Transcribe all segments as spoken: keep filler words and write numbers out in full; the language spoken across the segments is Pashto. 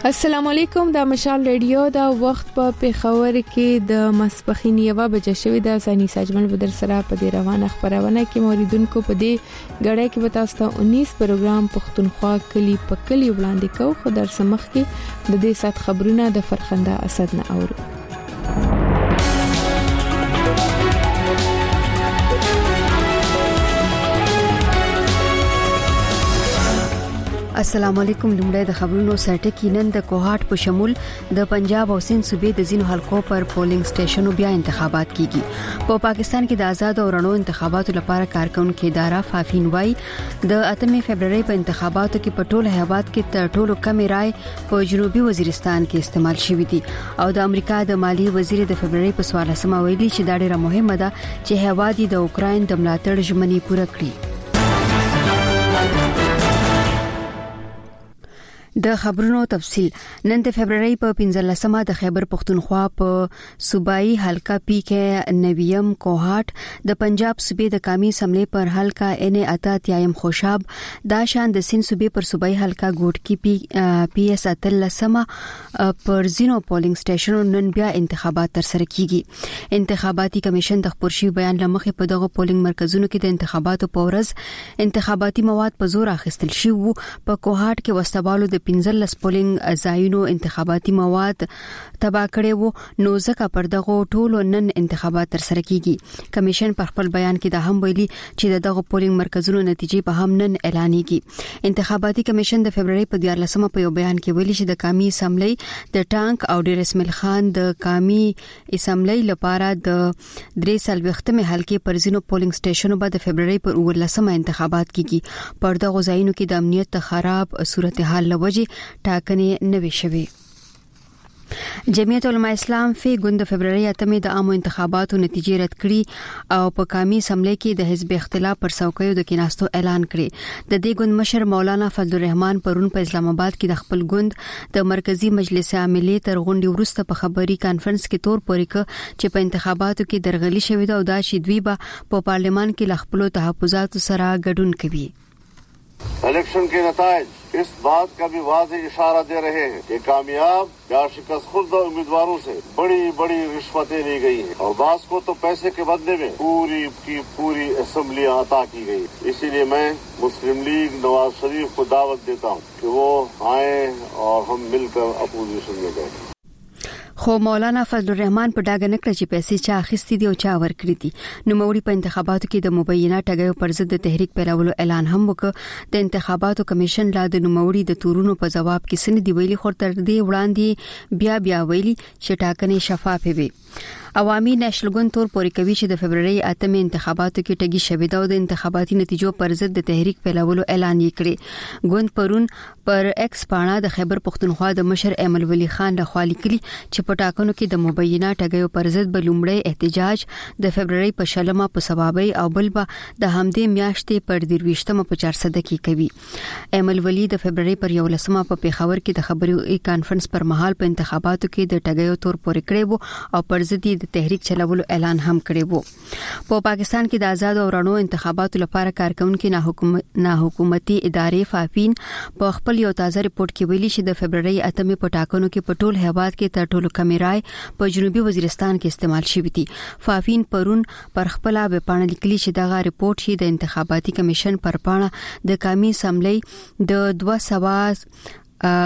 السلام علیکم د مشال ریډیو دا وخت په پیښور کې د مسپخین یوه بجې شوې د سانی ساجمل بدر سره په دې روانه خبرونه کې موریدونکو په دې غړې کې به تاسو ته انیس پروګرام پښتونخوا کلی په کلی وړاندې کوو خو در سمخ کې د دې سات خبرونه د فرخنده اسد نه اورو. السلام علیکم. لومړی د خبرونو سرټکی نن د کوهاټ په شمول د پنجاب او سند صوبې د ځینو حلقو پر پولینګ سټیشنونو بیا انتخابات کیږي. په پاکستان کې د آزاد او رڼو انتخاباتو لپاره کارکونکو اداره فافین وای د اتمې فبرवरी په انتخاباتو کې په ټوله هیواد کې تر ټولو کمې رای په جنوبي وزیرستان کې استعمال شوې دي او د امریکا د مالی وزیر د فبرवरी په څوارلسمه ویلي چې دا ډېره مهمه ده چې هیواد د اوکرين د ملاتړ ژمنې پوره کړي. د خبرونو تفصيل نن د فبرवरी په پنځلسمه د خیبر پختونخوا په صوبایي حلقه پی کې نویم کوهاټ د پنجاب صوبې د قومي اسمبلی پر حلقه ان اتات یایم خوشاب دا شان د سند صوبې پر صوبایي حلقه ګوټ کې پی پی اس اتلسمه پر زینو پولینګ سټیشنونو نن بیا انتخابات تر سره کیږي. انتخاباتي کمیشن د خبرشي بیان لمخې په دغه پولینګ مرکزونو کې د انتخاباتو په ورځ انتخاباتي مواد په زور اخیستل شي وو. په کوهاټ کې وسوالو د پنځلس پولینګ ځایونو انتخاباتي مواد تبا کړي وو نو ځکه پر دغه ټولو نن انتخابات تر سره کیږي. کمیشن په خپل بیان کې دا هم ویلي چې دغه پولینګ مرکزونو نتیجې په هم نن اعلانېږي. انتخاباتي کمیشن د فبرवरी په دیارلسمه په یو بیان کې ویلي چې د قومي اسمبلی د ټانک او ډیر اسماعیل خان د قومي اسمبلی لپاره د درې سلوختمه حلقې پر زینو پولینګ سټیشنونو بعد د فبرवरी پر ولسمه انتخابات کیږي. پر دغه ځایونو کې د امنیت خراب صورتحال لوجه ټاکنې نوي شوي. جمعیت علماء اسلام فی ګوند د فبرवरी اتمې د عامو انتخاباتو نتیجې رد کړي او په قومي اسمبلی کې د حزب اختلاف پر څوکیو د کیناستو اعلان کړي. د دې ګوند مشر مولانا فضل الرحمن پرون په اسلام آباد کې د خپل ګوند د مرکزی مجلس عاملې تر غونډې وروسته په خبري کانفرنس کې تور پورې ک چې په انتخاباتو کې درغلي شوې ده او دا چې دوی به په پارلمان کې ل خپل تحفظات سره ګډون کوي. इलेक्शन के नताइज इस बात का भी वाज़ेह इशारा दे रहे हैं कि कामयाब या शिकस्त खुर्दा उम्मीदवारों से बड़ी बड़ी रिश्वतें ली गई हैं और बास को तो पैसे के बदले में पूरी की पूरी असेंबलियां अता की गई. इसीलिए मैं मुस्लिम लीग नवाज शरीफ को दावत देता हूं कि वो आए और हम मिलकर अपोजिशन में बैठें. خو مولانا فضل الرحمن په ډاګه نکړه چې پیسې چا اخیستي دي او چا ورکړي دي. نو موري په انتخاباتو کې د مبینه ټګیو پر ضد د تحریک پیلولو اعلان هم وکړ. د انتخاباتو کمیشن لا د نوموړي د تورونو په جواب کې سن دی ویلي خو تر دې وړاندې بیا بیا ویلي چې ټاکنې شفافه وي. عوامي نېشنل ګوند تور پورې کوي چې د فبرवरी اتمې انتخاباتو کې ټګي شوې ده او د انتخاباتي نتیجو پر ضد د تحریک پیلولو اعلان یې کړی. ګوند پرون پر ایکس پاڼه د خیبر پختونخوا د مشر ایمل ولی خان لخوا لیکلي چې په ټاکنو کې د مبینه ټګیو پر ضد بلومړی احتجاج د فبرवरी په شلمه په سبابي او بلبا د همدې میاشتې پر دیرويشتمه په چار صد کې کوي. ایمل ولی د فبرवरी پر یو لسمه په پیښور کې د خبري کانفرنس پر مهال په انتخاباتو کې د ټګیو تور پورې کړی وو او پر ضد د تحریک چلولو اعلان هم کړی وو. په پاکستان کې د آزاد او رڼو انتخاباتو لپاره کارکونکو نه حکومت نه حکومتي ادارې فافین په خپل یو تازه ریپورت کې ویلي چې د فبرवरी اتمې په ټاکنو کې په ټول هیواد کې تر ټولو کمې رای په جنوبي وزیرستان کې استعمال شوې دي. فافین پرون پر خپل به پاڼه لیکلي چې دغه ریپورت شي د انتخاباتي کمیشن پر پاڼه د قومي اسمبلی د دوه سوه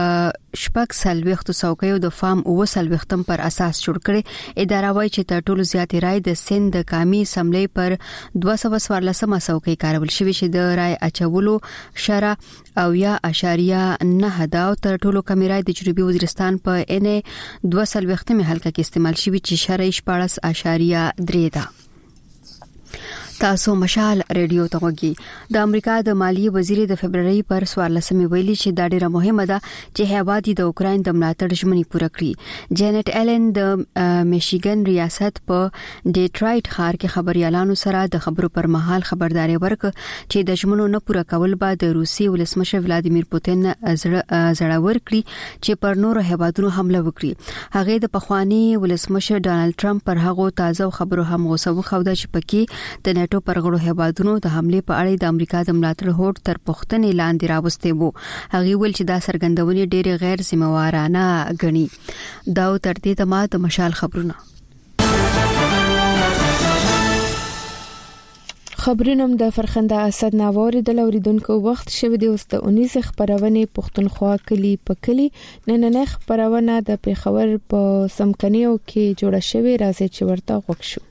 شپږ سلويختو څوکیو د فارم او سلويختم پر اساس جوړ کړي. اداره وايي چې تر ټولو زیاتې رای د سند د قومي اسمبلی پر دوه سوه څوارلسمه څوکۍ کارول شوې چې د رای اچولو شره او یا اشاریه نه دا او تر ټولو کم رای د جنوبي وزیرستان په ان دوه سلويختمه حلقه کې استعمال شوې چې شره شپاړس اشاریه درې ده. تاسو مشال ریډیو ته وګورئ. د امریکا د مالی وزیر د فبرवरी پر څوارلسمه ویلي چې دا ډیره مهمه ده چې هیواد د اوکرين د ملاتړ ژمنې پوره کړي. جینټ ایلن د میشیګن ریاست په ډیټرایټ ښار کې خبريالانو سره د خبرو پر مهال خبرداري ورکړه چې د ژمنو نه پوره کول به د روسي ولسمشر ولادیمیر پوتین زړور کړي چې پر نورو هیوادونو حمله وکړي. هغه د پخوانی ولسمشر ډانلډ ټرمپ پر هغه تازه خبرو هم غوسه وخوده چې پکې د ناتو پرغړو هیوادونو د حمله په اړه د امریکا د ملاتړ هوډ تر پښتنې لاندې راوستي وو. هغه ویل چې دا سرګندونې ډېر غیر ذمہوارانه غني. دا تر دې ته ما د مشال خبرونه خبرونم د فرخنده اسد ناووري د لوریدونکو وخت شوه د اوس د اونیس خبرونه پښتونخوا کلی په کلی نن نه خبرونه د پیښور په سمکنیو کې جوړه شوې راځي چې ورته وښو.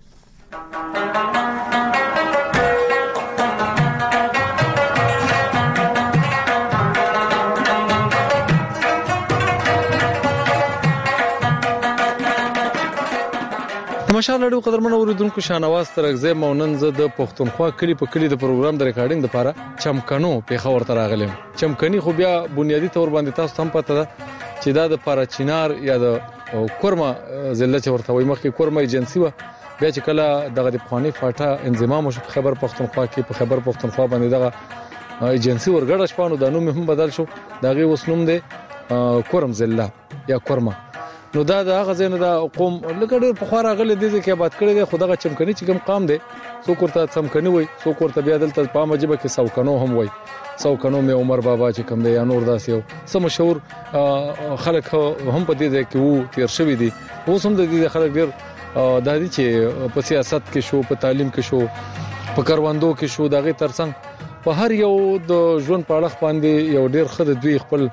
مشال لړو قدرمن اوریدونکو شانواز ترغزه مونن زه د پښتونخوا کلی په کلی د پروګرام د ریکارډینګ لپاره چمکنو پیښور ته راغلم. چمکني خو بیا بنیادی تور باندې تاسو هم پته ده چې دا د پاراچینار یا د کورما ضلع چې ورته وي مخکې کورما ایجنسی و بیا چې کله دغه د پخوانی فاټا انضمام شو خبر پښتونخوا کې په خبر پښتونخوا باندې دغه ایجنسی ورګړ شپانو د نوم هم بدل شو دغه وسنوم دی کورم ضلع یا کورما. نو دا د هغه ځای نه د قوم لکه ډېر په خورا غلې دي چې آباد کړي دي خدغه چمکني چې کوم قام دي سو کوړه چمکني وای سو کوړه بیا دلته په مجبه کې سوکنو هم وای سوکنو مې عمر بابا چې کوم دی یا نور داسې یو سم مشهور خلک هم په دې ځای کې وو تیر شوی دي اوس هم د دې خلک ډېر د دې چې په سیاست کې شو په تعلیم کې شو په کاروندو کې شو دغه ترڅنګ په هر یو د ژوند په اړه باندې یو ډېر خد دوی خپل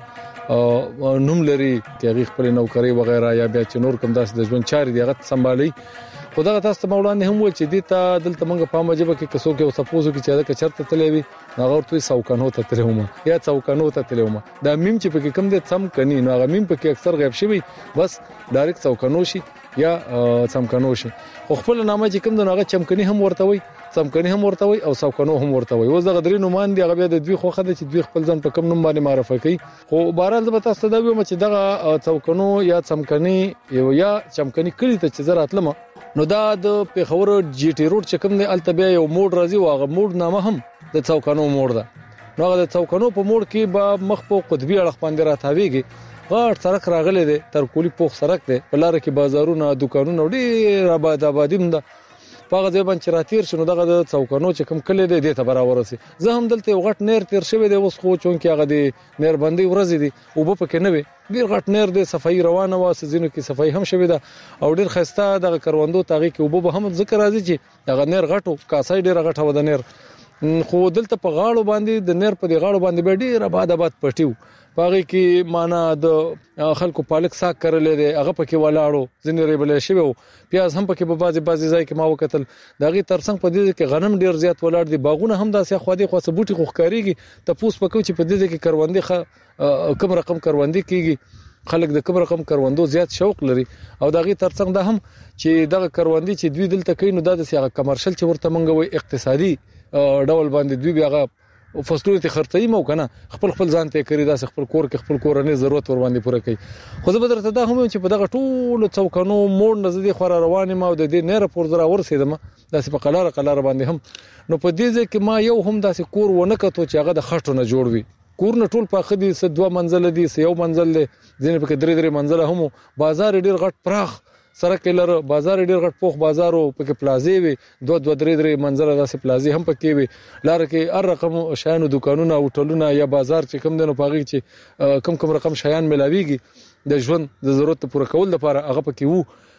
نوم لري چې هغه خپل نوکری وغیرہ یا بیا چې نور کوم داس د ژوند چاري دی هغه سمبالي. خدای تاسو ته مولانا هم ول چې دې ته دلته موږ په مجبه کې کسو کې سپوزو کې چې دا چرته تلې وي هغه ورته سوکانو ته تلومه یا سوکانو ته تلومه دا میم چې په کوم دې سم کني نو هغه میم په کې اکثر غیب شوی بس ډایرکټ سوکانو شي یا سمکنو شي. خو خپل نامه چې کوم دغه چمکني هم ورته وي سمکني هم ورته وي او سوکانو هم ورته وي. اوس دغه درې نومان دی هغه بیا د دوی خوخه د چې دوی خپل ځان په کوم نوم باندې معرفي کوي. خو بهرحال د تاسو ته دا ویم چې دغه سوکانو یا سمکني یا چمکني کلی ته چې زراتلم نو دا د پیښور جی ټی روډ چې کوم دی التبیا یو موډ راځي او هغه موډ نامه هم د سوکانو موډ ده. نو هغه د سوکانو په موډ کې به مخ په قطبی اړه باندې راتاویږي غاټ سړک راغلی دی تر کولی پوخ سړک دی په لار کې بازارونه دکانونه ډېر آباد آبادی ده په هغه ځای باندې راتیر شنو دغه د څوکانو چې کوم کلی دی د ته برابر سي. زه هم دلته یو غټ نیر تیر شوی دی اوس خو چون کې هغه د نیر باندې ورځي دي او په پکې نه وي ډېر غټ نیر دی صفای روانه واسه زینو کې صفای هم شوی ده او ډېر خسته دغه کروندو تاغي کې او به هم ذکر راځي چې دغه نیر غټو کاسای ډېر غټه و د نیر خو دلته په غاړو باندې د نیر په دی غاړو باندې به ډېر آباد آباد پټیو پاره کې معنا د خلکو پالک ساک کړل دي هغه پکې ولاړو ځنې ریبل شوی پیاز هم پکې په بازي بازي ځای کې ما وکتل دغه ترڅنګ په دې کې غنم ډیر زیات ولاړ دي باغونه هم داسې خو دې خو سبوټي خو ښکاریږي ته پوس پکو چې په دې کې کروندې کوم رقم کروندې کیږي خلک د کوم رقم کروندو زیات شوق لري او دغه ترڅنګ ده هم چې دغه کروندې چې دوی دلته کوي نو دا د سیاغه کمرشل چې ورته منګوي اقتصادي ډول باندې دوی بیا فصلونه ته خرڅي مو کنه خپل خپل ځان ته کړی دا خپل کور کې خپل کورنۍ ضرورت ور باندې پوره کوي. خو زه به درته دا هم چې په دغه ټول څوکانو موړ نزدې خور روانه ما د دې نیر پور زرا ورسېدم داسې په قلاره قلاره باندې هم نو په دې ځکه ما یو هم داسې کور ونه کتو چې هغه د خټو نه جوړ وي کور نه ټول په خدي س دوه منزل دي س یو منزل دي ځینې په درې درې منزل هم بازار ډیر غټ پراخ سره کلر بازار ډیر غټ پوخ بازارو پکې پلازې وي دوه دوه درې درې منظر داسې پلازې هم پکې وي لار کې هر رقم شایانو دکانونه او ټولونه یا بازار چې کم دنو پاږي چې کم کم رقم شایان ملاويږي د ژوند د ضرورت پوره کول لپاره هغه پکې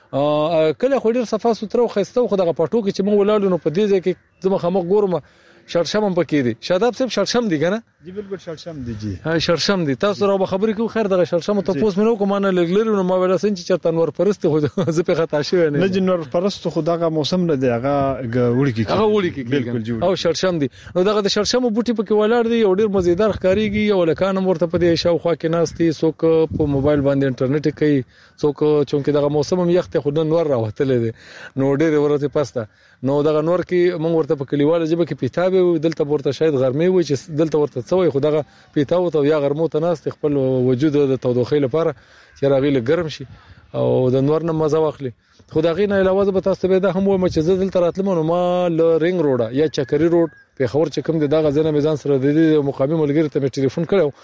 وو کله خو ډیر صفه سترو خسته خو دغه پټو کې چې مو ولاړو نو په دې ځای کې زما خمق ګورم شرشم هم پکې دي شاداب صاحب شرشم دي کنه جی بالکل شرشم دي جی ها شرشم دي تاسو راو خبرې کوم خیر دغه شرشم ته پوس مینو کوم نه لګلري نو ما ویل سن چې چرته نور پرست خو زه په خطا شوی نه نه جنور پرست خو دغه موسم نه دی هغه وړي کې هغه وړي کې بالکل او شرشم دي نو دغه د شرشم بوټي پکې ولاړ دي او ډیر مزیدار ښکاریږي او لکان مرته په دې شاوخوا کې ناشتي څوک په موبایل باندې انټرنیټ کوي څوک چونکه دغه موسم هم یخت خو نور راوتل دي نو ډیر ورته پسته نو دغه نور کې مونږ ورته په کلیواله جبه کې پیتابه دلته ورته شاید غرمې وي چې دلته ورته څوي خو دغه پیتاو ته یا غرمو ته ناست خپل وجود د تودوخې لپاره چې راغلی ګرم شي او د نور نه مزه واخلي. خو دغه نه علاوه به تاسو به دا هم وای چې زه دلته راتلم نو ما ل رینګ روډ یا چکري روډ په خبر چې کوم د دغه ځنه میزان سره د مقامی ملګری ته ټلیفون کړو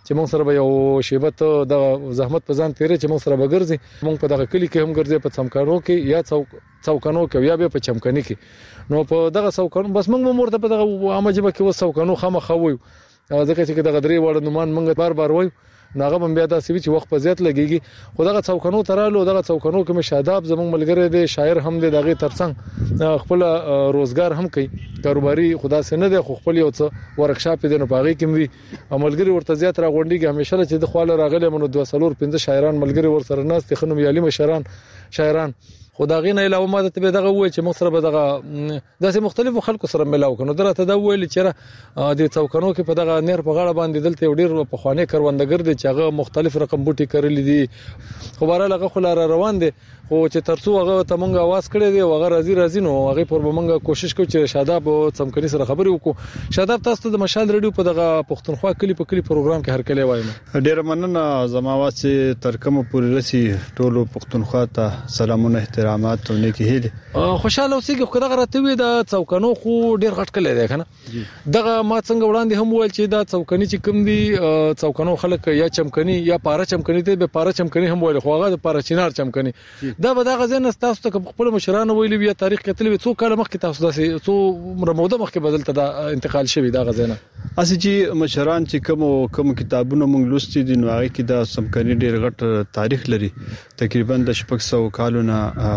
چې موږ سره به یو شیبت د زحمت په ځان تیرې چې موږ سره بګرځي موږ په دغه کلی کې هم ګرځي په څمکانو کې یا څوکانو کې یا به په چمکني کې نو په دغه څوکانو بس موږ مرته په دغه عامه جبه کې وڅوکانو خامخا وایو ځکه چې دغه درې وړ نومان موږ بار بار وایو ناغه بم بیا داسې چې وخت په زیات لګيږي خو دغه څوکانو ترالو دغه څوکانو کې مشاداب زموږ ملګری دی شاعر هم دی دغه ترڅنګ خپل روزګار هم کوي کاروباري خدا سينه دی خو خپل یو څه ورکشاپ دی نو باغی کې وي ملګری ورته زیات راغونډيږي همیشه چې د خواله راغله منو دوه سلور پنځه شاعران ملګری ور سره ناس تخنو یالي مشران شاعران خدای نه علاوه ما ته به دغه وای چې موږ سره به دغه داسې مختلفو خلکو سره ملاو کنو درته دا ویل چې د څوکانو کې په دغه نیر په غاړه باندې دلته ډیر په خوانې کروندګر دي چې هغه مختلف رقم بوټي کړل دي خو بهر هغه خلار روان دي خو چې ترڅو هغه ته مونږ आवाज کړی دی هغه راځي راځي نو هغه پر مونږ کوشش کوو چې شاداب او څمکني سره خبرې وکړو شاداب تاسو د مشال ریډیو په دغه پښتونخوا کلی په کلی پروګرام کې هر کله وایم ډیر مننه زماوات چې ترکمه پوری رسی ټولو پښتونخوا ته سلامونه احترامات او نیکی هیله خوشاله اوسېږي خو دغه راته وي د څوکانو خو ډیر غټ کلی دی کنه دغه ما څنګه وړاندې هم ویل چې دا څوکاني چې کوم دي څوکانو خلک یا چمکني یا پاره چمکني ته به پاره چمکني هم ویل خو هغه د پاره چینار چمکني دا به دغه ځین تاسو ته خپل مشرانو ویلي بیا تاریخ کتل وي څو کال مخکې تاسو داسې څو رموده مخکې بدلته دا انتقال شوی دا غزنه اسی چې مشران چې کوم کوم کتابونه مونږ لوستي دي نو هغه کې دا سمکني ډیر غټ تاریخ لري تقریبا د شپږ سوه کالونه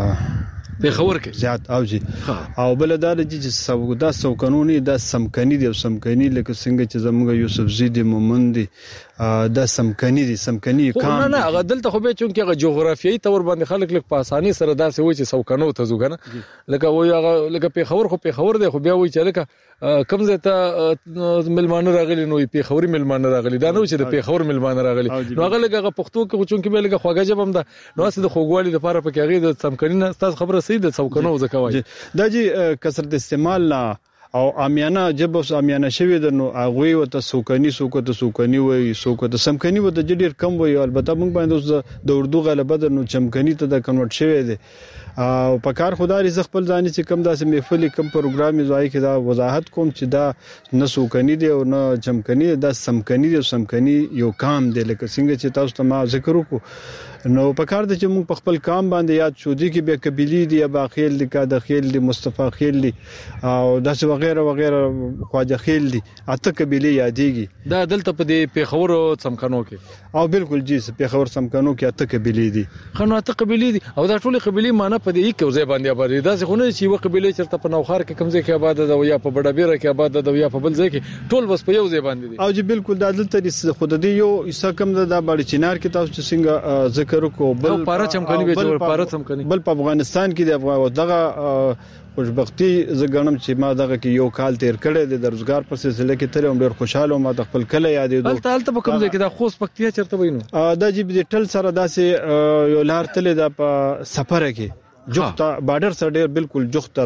په خبر کې زیات اوجي او بل دا چې سودا سو قانوني دا سمکني دي سمکني لکه څنګه چې زموږ یوسف زیدی مومند دي دا سمکني دي سمکني کام نه نه غدل ته خو به چونکه هغه جغرافیایي تور باندې خلک لک په اساني سره داسې وای چې سوکنو ته زوګنه لکه وای هغه لکه په خبر خو په خبر دی خو بیا وای چې لکه کم زه ته ملمانه راغلي نو په خوري ملمانه راغلي دا نو چې د په خور ملمانه راغلي نو هغه لکه پښتو کې چونکه به لکه خواګه جبم دا نو اسه د خوګوالي لپاره په کې هغه د سمکني نه تاسو خبره سي د څوکنو زکوای دا جی کثرت استعمال لا او امیانه جب اوس امیانه شوی د نو اغوي وته سوکني سوکته سوکني وای سوکته سمکني وته ډیر کم وای البته موږ باندې د اردو غلبه د نو چمکني ته د کنورټ شوی دی او په کار خدای رزق خپل ځاني چې کم داسې محفل کم پروګرام زای کې دا وضاحت کوم چې دا نه سوکني دی او نه چمکني دا سمکني دی سمکني یو کام دی لکه څنګه چې تاسو ته ما ذکر وکړو نو په کار د چې موږ په خپل کام باندې یاد شو دي کې به قبيلي دي یا باخیل دي کا د خیل دي مصطفی خیل دي او داسې وغیرہ وغیرہ خواجه خیل دي اته قبيلي یادېږي دا دلته په دې پیښور څمکنو کې او بالکل جی پیښور څمکنو کې اته قبيلي دي خنو اته قبيلي دي او دا ټول قبيلي معنی په دې کې ځای باندې آباد دي دا څنګه نه چې یو قبيله چرته په نوخار کې کمزې کې آباد ده یا په بډابیره کې آباد ده یا په بل ځای کې ټول بس په یو ځای باندې دي او جی بالکل دا دلته خود دې یو ایسا کم ده د باندې چینار کې تاسو څنګه ذکر وکړو بل پاره چمکني به جوړ پاره چمکني بل په افغانستان کې د افغان دغه خوشبختی زګنم چې ما دغه کې یو کال تیر کړی د روزګار په سلسله کې تر عمر خوشاله ما د خپل کله یادې دوه تل ته کوم ځای کې د خوست پکتیا چرته وینو دا جی د ټل سره داسې یو لار تل د سفر کې جوخته بارډر سره ډیر بالکل جوخته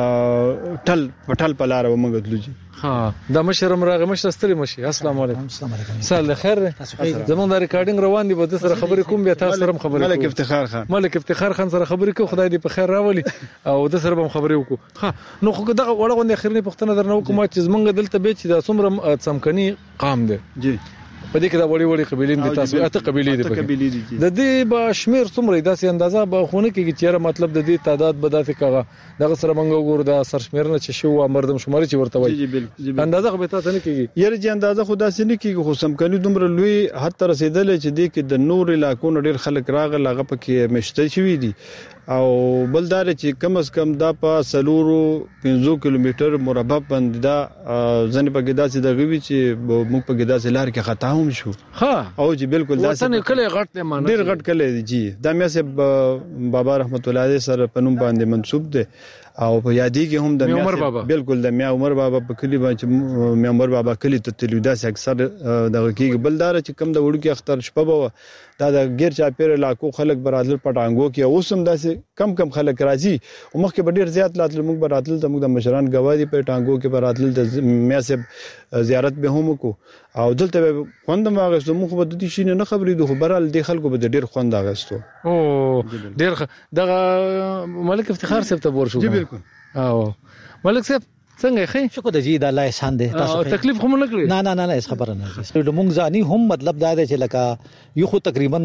ټل پټل پلار و مونږ دلوجي ها د مشرم راغ مشر ستړي مشي السلام علیکم السلام علیکم سال خیر زمون د ریکارډینګ روان دي به سره خبرې کوم بیا تاسو سره خبرې ملک افتخار خان ملک افتخار خان سره خبرې کوم خدای دې په خیر راولي او د سره به خبرې وکړو ها نو خو دغه وړاندې اخرنی پښتنه درنو کوم چې زمونږ دلته به چې د څومره څمکني قام دي جی په دې کې دا وړي وړي قبيلې دي تاسو اته قبيلې دي د دې به شمیر څومره داسې اندازه به خونه کې چې مطلب د دې تعداد به داسې کاغه دغه سره منګو ګور د سر شمیر نه چې شو مردم شماري چې ورته وایي اندازه به تاسو نه کیږي یره چې اندازه خدا سي نه کیږي خو سمکني دومره لوی حتی رسیدل چې دې کې د نور علاقو ډېر خلک راغله هغه پکې مشته شوی دي او بلدار چې کم از کم دا په سلورو پنځه کیلومتر مربع باندې دا ځنې په ګدا چې د غوي چې موږ په ګدا چې لار کې خطا هم شو ها او چې بالکل دا څنګه کله غټ نه مانه ډیر غټ کله دي جی دا مې سه بابا رحمت الله علیه سره پنوم باندې منسوب ده او په یادې کې هم د میا بالکل د میا عمر بابا په کلی باندې میا عمر بابا کلی ته تلودا سي اکثر دغه کې بلدار چې کم د وړو کې اختر شپه بو دا د غیر چا پیر علاقو خلک برادل پټانګو کې اوسم داسې کم کم خلک راځي او مخکې به ډیر زیات لاتل موږ برادل ته موږ د مشران گواهی په ټانګو کې برادل د میا سه زیارت به هم کو او دلته خوند ما غوښتو موږ په دې شي نه خبرې دوه برال د خلکو به ډیر خوند غوښتو او ډیر دغه ملک افتخار صاحب ته ورشو جی بالکل او ملک صاحب څنګه خې شکر د جی د الله احسان دی تاسو تکلیف هم نه کړی نه نه نه نه خبره نه دي موږ ځاني هم مطلب دا دی چې لکه یو خو تقریبا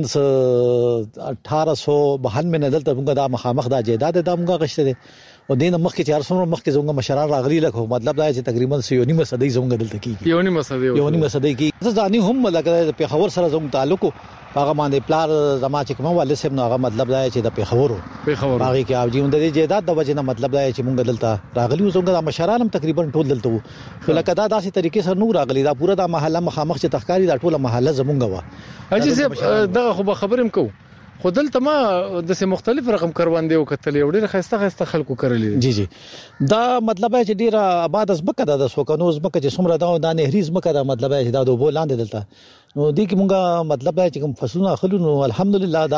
اठारह सौ बावन में دلته موږ دا مخامخ دا جیداد د موږ غشته دي او دین مخ کې چار سو مخ کې زموږ مشران راغلي لکه مطلب دا چې تقریبا یو نیمه صدۍ زموږ دلته کیږي یو نیمه صدۍ یو نیمه صدۍ کې ځاني هم لکه په خبر سره زموږ تعلق هغه باندې پلار زما چې کوم والد صاحب نو هغه مطلب دا چې د پیښورو پیښورو هغه کې او جون د جیداد د وجه نه مطلب دا چې موږ دلته راغلي وو څنګه مشران هم تقریبا ټول دلته وو لکه دا داسې طریقې سره نو راغلي دا پورا د محله مخامخ چې تخکاری دا ټوله محله زمونږ و اجي صاحب دا خو خبرم کو خو دلته ما د سه مختلف رقم کروندې او کتلې او ډېر خسته خسته خلکو کړلې جی جی دا مطلب چې ډیره آباد از بکه د سوکانو از بکه چې څومره دا د نهریز مکه دا مطلب چې دا د بولاند دلته نو دې کې مونږه مطلب چې کوم فصلونه اخلو نو الحمدلله دا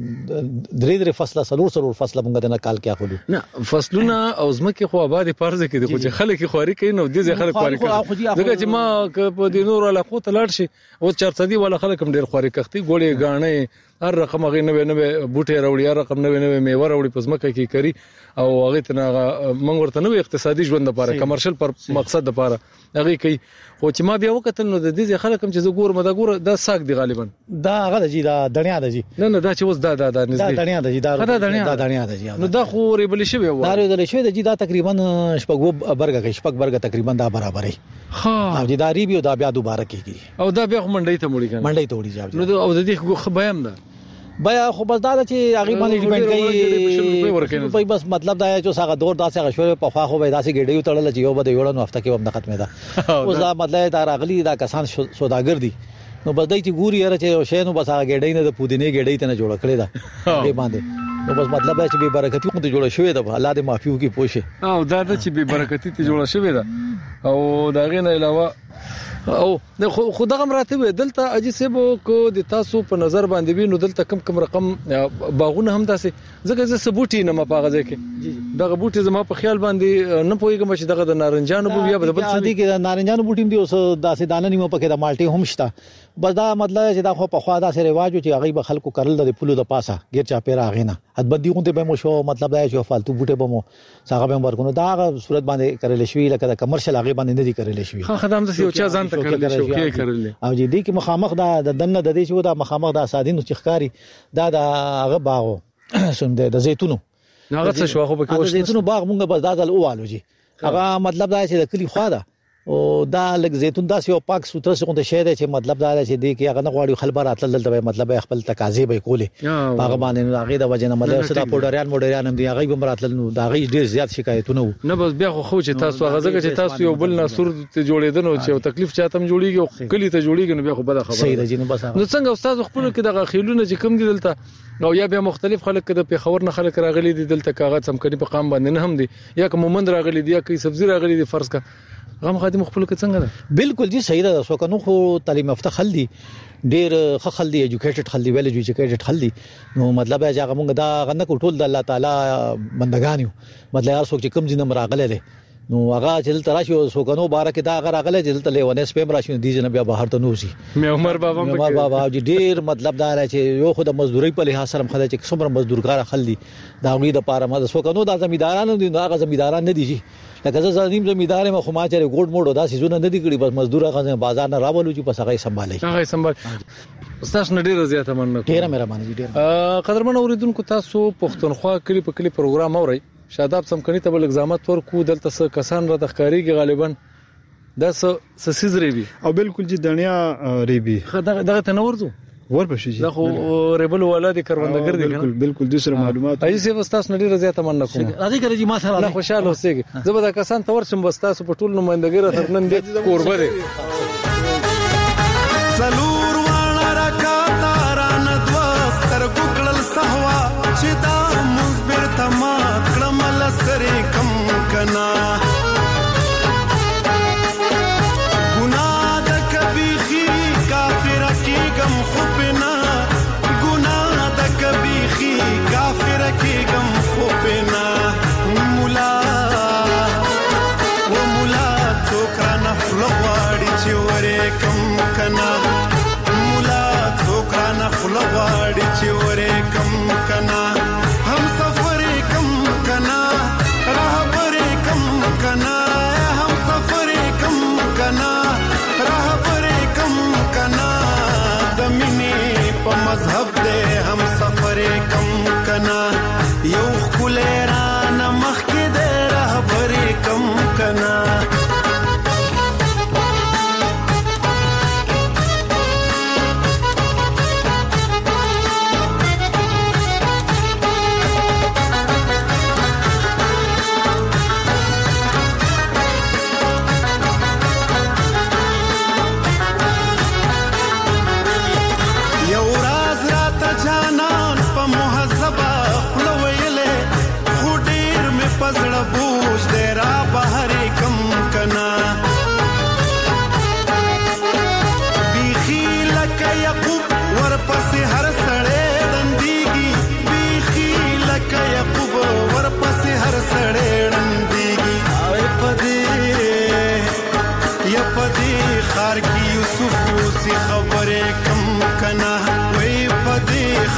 درې درې فصله سلور سلور فصله مونږ د نه کال کې اخلو نه فصلونه او زمکه خو آباد پارځه کې د خو چې خلک خوري کوي نو دې ځای خلک خوري کوي دغه چې ما په دې نور علاقو ته لاړ شي او چرڅدي ولا خلک هم ډېر خوري کوي ګوړې غاڼې هر رقم هغه نوې نوې بوټي راوړي هر رقم نوې نوې میوه راوړي په زمکه کې کوي او هغه ته موږ ورته نوې اقتصادي ژوند لپاره کمرشل پر مقصد لپاره هغه کوي خو چې ما بیا وکتل نو د دې خلک هم چې زه ګورم دا ګور دا ساک دی غالبا دا هغه د جی دا دنیا د جی نه نه دا چې اوس دا دا دا نږدې دا دنیا د جی دا دا دنیا د جی نو دا خو ریبل شوی و دا ریبل شوی د جی دا تقریبا شپږ برګه کې شپږ برګه تقریبا دا برابرې ها او جی دا ریبي او دا بیا دوباره کیږي او دا بیا منډي ته مړی کنه منډي ته وړي ځي نو او د دې خو بیان ده بیا خو بس دا چې هغه باندې ډیپند کوي بس مطلب دا چې هغه دور داسې غشوي په خوا خو به داسې ګډیو تړل چې یو به یو نو هفته کې هم ختمه ده اوس دا مطلب دا راغلي دا کسان سوداګر دي نو بس دای چې ګوري را چې شې نو بس هغه ګډی نه د پودینه ګډی ته نه جوړ کړی دا دې باندې نو بس مطلب دا چې به برکتی کوم ته جوړ شوی دا الله دې معافیو کې پوښه او دا چې به برکتی ته جوړ شوی دا او دا غینه علاوه او خو دغه مراتب دلته اجي سبو کو د تاسو په نظر باندې وینو دلته کم کم رقم باغونه هم داسې ځکه زه ثبوتي نه مپاغه ځکه دغه بوټي زما په خیال باندې نه پويګم چې دغه د نارنجانو بو یا بل څه دي کې د نارنجانو بوټي دی اوس داسې دانه نیمه پکې د مالټي هم شته بس دا مطلب چې دا خو په خوا دا سره رواج چې هغه به خلکو کړل د پلو د پاسه غیر چا پیرا غینا حدبدي غونډه به مو شو مطلب دا چې فالتو بوټي به مو څنګه به ورکو دا صورت باندې کړل شوی لکه د کمرشل هغه باندې نه دي کړل شوی خا خدام د یو چا ځان ته کړل شو کې کړل او جی دې کې مخامخ دا د دنه د دې چې دا مخامخ دا سادینو چخکاری دا د هغه باغو سم د زیتونو هغه څه شو خو به د زیتونو باغ مونږ بس دا د اوالو جی هغه مطلب دا چې د کلی خوا ده او دا لګ زیتون دا یو پاک سوتره څنګه شی دی چې مطلب دا چې دی کې هغه نه غواړي خلبر اتل دلته مطلب خپل تقاضي به کولې هغه باندې هغه د وجه نه مطلب صدا پوډریان موډریان هم دی هغه به مراتل نو دا هغه ډیر زیات شکایتونه نه بس بیا خو چې تاسو هغه ځکه چې تاسو یو بل ناسور ته جوړیدنو چې تکلیف چاته هم جوړیږي کلی ته جوړیږي نو بیا خو بده خبره صحیح دی نو بس نو څنګه استاد خپل کې دغه خیلونه چې کم دي دلته او یا بیا مختلف خلک د پیښور نه خلک راغلي دي دلته کاغذ هم کني په قام باندې نه هم دي یا کوم مند راغلي دي یا کوي سبزی راغلي دي فرض کا غم خادم خپل کې څنګه ده بالکل جی صحیح ده سو کنو خو تعلیم یافته خل دي ډیر ښه خل دي ایجوکیټډ خل دي ویل ایجوکیټډ خل دي نو مطلب هغه چې موږ دا غنه ټول د الله تعالی بندگان یو مطلب هر څوک چې کم ځینم راغله دي نو هغه چې تراشي سو کنو بارکه دا هغه راغله چې تل ونه سپم راشي دي جن بیا بهر ته نوسی مې عمر بابا مې عمر بابا جی ډیر مطلب دا چې یو خو د مزدوري په لحاظ سره خدای چې څومره مزدورګار خل دي دا غوی د پاره ما سو کنو د زمیدارانو دي هغه زمیداران نه دي جی لکه زه زمیم زمیدار ما خو ما چې ګوډ موډ دا سيزونه نه دي کړی بس مزدور هغه بازار نه راولو چې پس هغه سنبالي هغه سنبال استاد نډیر زیاته مننه ډیر مهرباني ډیر قدرمن اوریدونکو تاسو پښتونخوا کلی په کلی پروګرام اوري شاداب سمکني ته بل اگزامات ورکو دلته څه کسان را د ښکاریږي غالبا دا څه سسیز ریبي او بالکل جی دنیا ریبي دغه دغه تنورځو ورپښې دا خو ریبل ولادي کروندګر دي بالکل بالکل د سره معلومات اې سی وستاس نړۍ رضایت مننه کوم راځي کړی ما سره الله خوشاله اوسېږي زه به دا کسان تور شم وستاس په ټول نمائندګر ترنن دي قربه دي سلور وانا راکاتا ران دوستر ګکړل سهوا چې دا مزبر تما کړمل سره کم کنا ګناه د کبيخي کافر کی غم خوبنا ګناه د کبيخي کافر کی غم خوبنا مولا و مولا څوک را نفل غواړي چې ورې کم کنا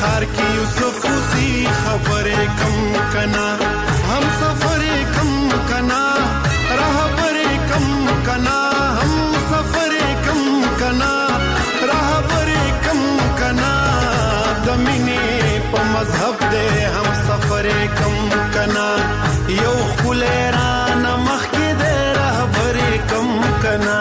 خار کی یوسف سی خبریں کم کنا ہم سفریں کم کنا رہبریں کم کنا ہم سفریں کم کنا رہبریں کم کنا دمینے په مذهب دے ہم سفریں کم کنا یو خلیران مخ کې دے رہبریں کم کنا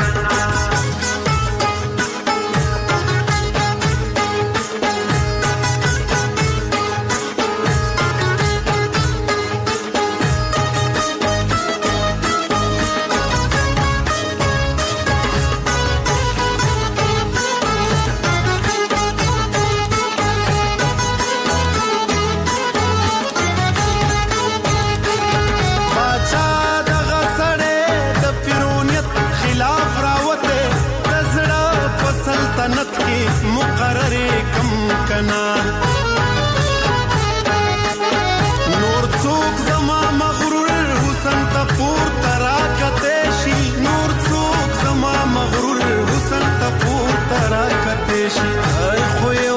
مقرر کم کنا نور څوک زما مغرور حسن ته پور ترا کتشي نور څوک زما مغرور حسن ته پور ترا کتشي خو یو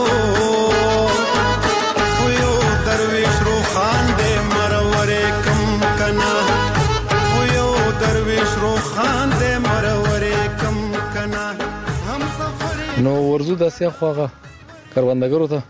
خو یو درویش روخان دې مرور کم کنا خو یو درویش روخان دې مرور کم کنا نو ورزو داسې خواغه کروندګرو ته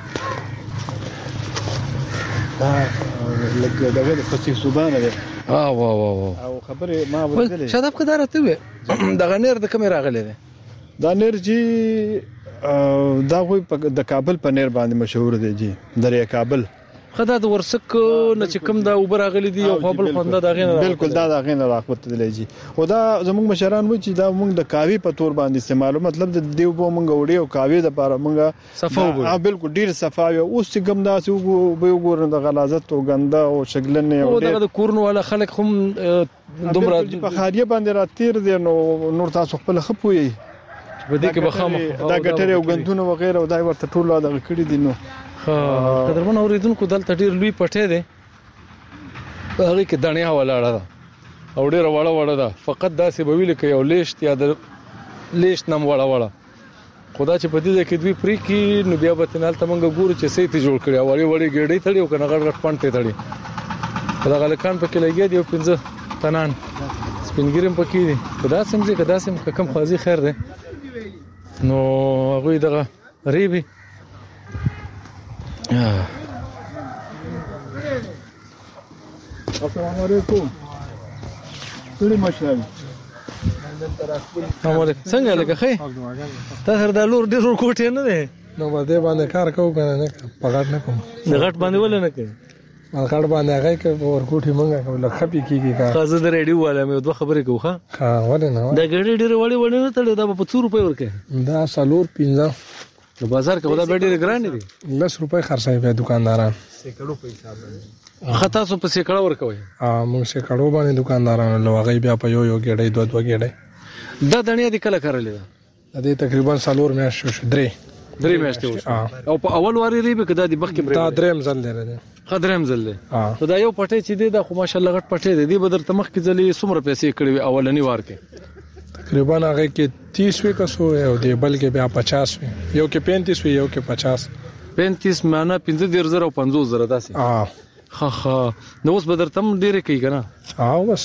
دا لکه دغه د فصیح سبحانه ده اه وا وا وا او خبره ما ورته شاداب کدار ته وي دغه نیر د کوم راغلی ده دا نیر جی دا وي د کابل په نیر باندې مشهور دی جی دریا کابل خدای د ورسک نه چې کوم دا اوبر غلي دي او خپل خنده دا غینه بالکل دا دا غینه راخوت دی جی او دا زموږ مشران و چې دا موږ د کاوی په تور باندې استعمالو مطلب د دیو بو موږ وړي او کاوی د پاره موږ صفاو اه بالکل ډیر صفاوي او چې کوم دا سو به وګورن د غلازت او غنده او شګلنه او د کورن ولا خلک هم دومره په خاریه باندې راتیر دي نو نور تاسو خپل خپوي بده کې بخامه دا ګټره او غندونه وغیرہ او دا ورته ټول دا کړی دي نو قدرمن اوریدونکو دلته ډیر لوی پټه ده هغه کې دنیا ولاړه ده او ډیر وړه وړه ده فقط داسې به ویل کې یو لیشت یا د لیشت نم وړه وړه خدا چې په دې کې دوی پری کې نو بیا به تنال تمنګ ګورو چې سې ته جوړ کړی وړي وړي ګډې تړي او کنه غړ غړ پانټې تړي دا غلکان په کې لګي دی او پنځه تنان سپینګریم پکې دي خدا سم دې خدا سم کم خوازي خیر ده نو هغه دغه ریبي السلام علیکم ټول مشران السلام علیکم څنګه لګه خې تاسو د لور ډیر کوټه نه ده نو باندې باندې کار کوو کنه نه پغړ نه کوم د غټ باندې ول نه کوي غټ باندې هغه کې ور کوټي مونږه کوله خپي کیږي کا خازه د ریډیو والا مې دوه خبرې کوخه ها ولې نه دا ګړې ډېر وړي وړي نه تړي دا په څو روپۍ ورکه دا سالور پینځه نو بازار کې ودا ډېر ګران دي لس روپۍ خرڅای په دکانداران سیکړو په حساب خطا سو په سیکړه ورکوي ها موږ سیکړو باندې دکانداران لوغي بیا په یو یو ګړې دوه دوه ګړې دا دنیا دي کله کړلې ده دا تقریبا سالور میاشت شو درې درې میاشتې او په اول واری ری به کدا دي بخ کې دا درېم ځل دی خدرم زل دی دا یو پټه چې دی دا خو ماشالله غټ پټه دی دی بدر تمخ کې ځلې څومره پیسې کړې اولنی وار کې تقریبا هغه کې تیس وی کسو او دی بل کې بیا پچاس وی یو کې پینتیس وی یو کې پچاس پینتیس معنا پنځه ډیر زره او پنځوس زره داسې اه خا خا نو اوس بدر تم ډیر کوي کنه اه بس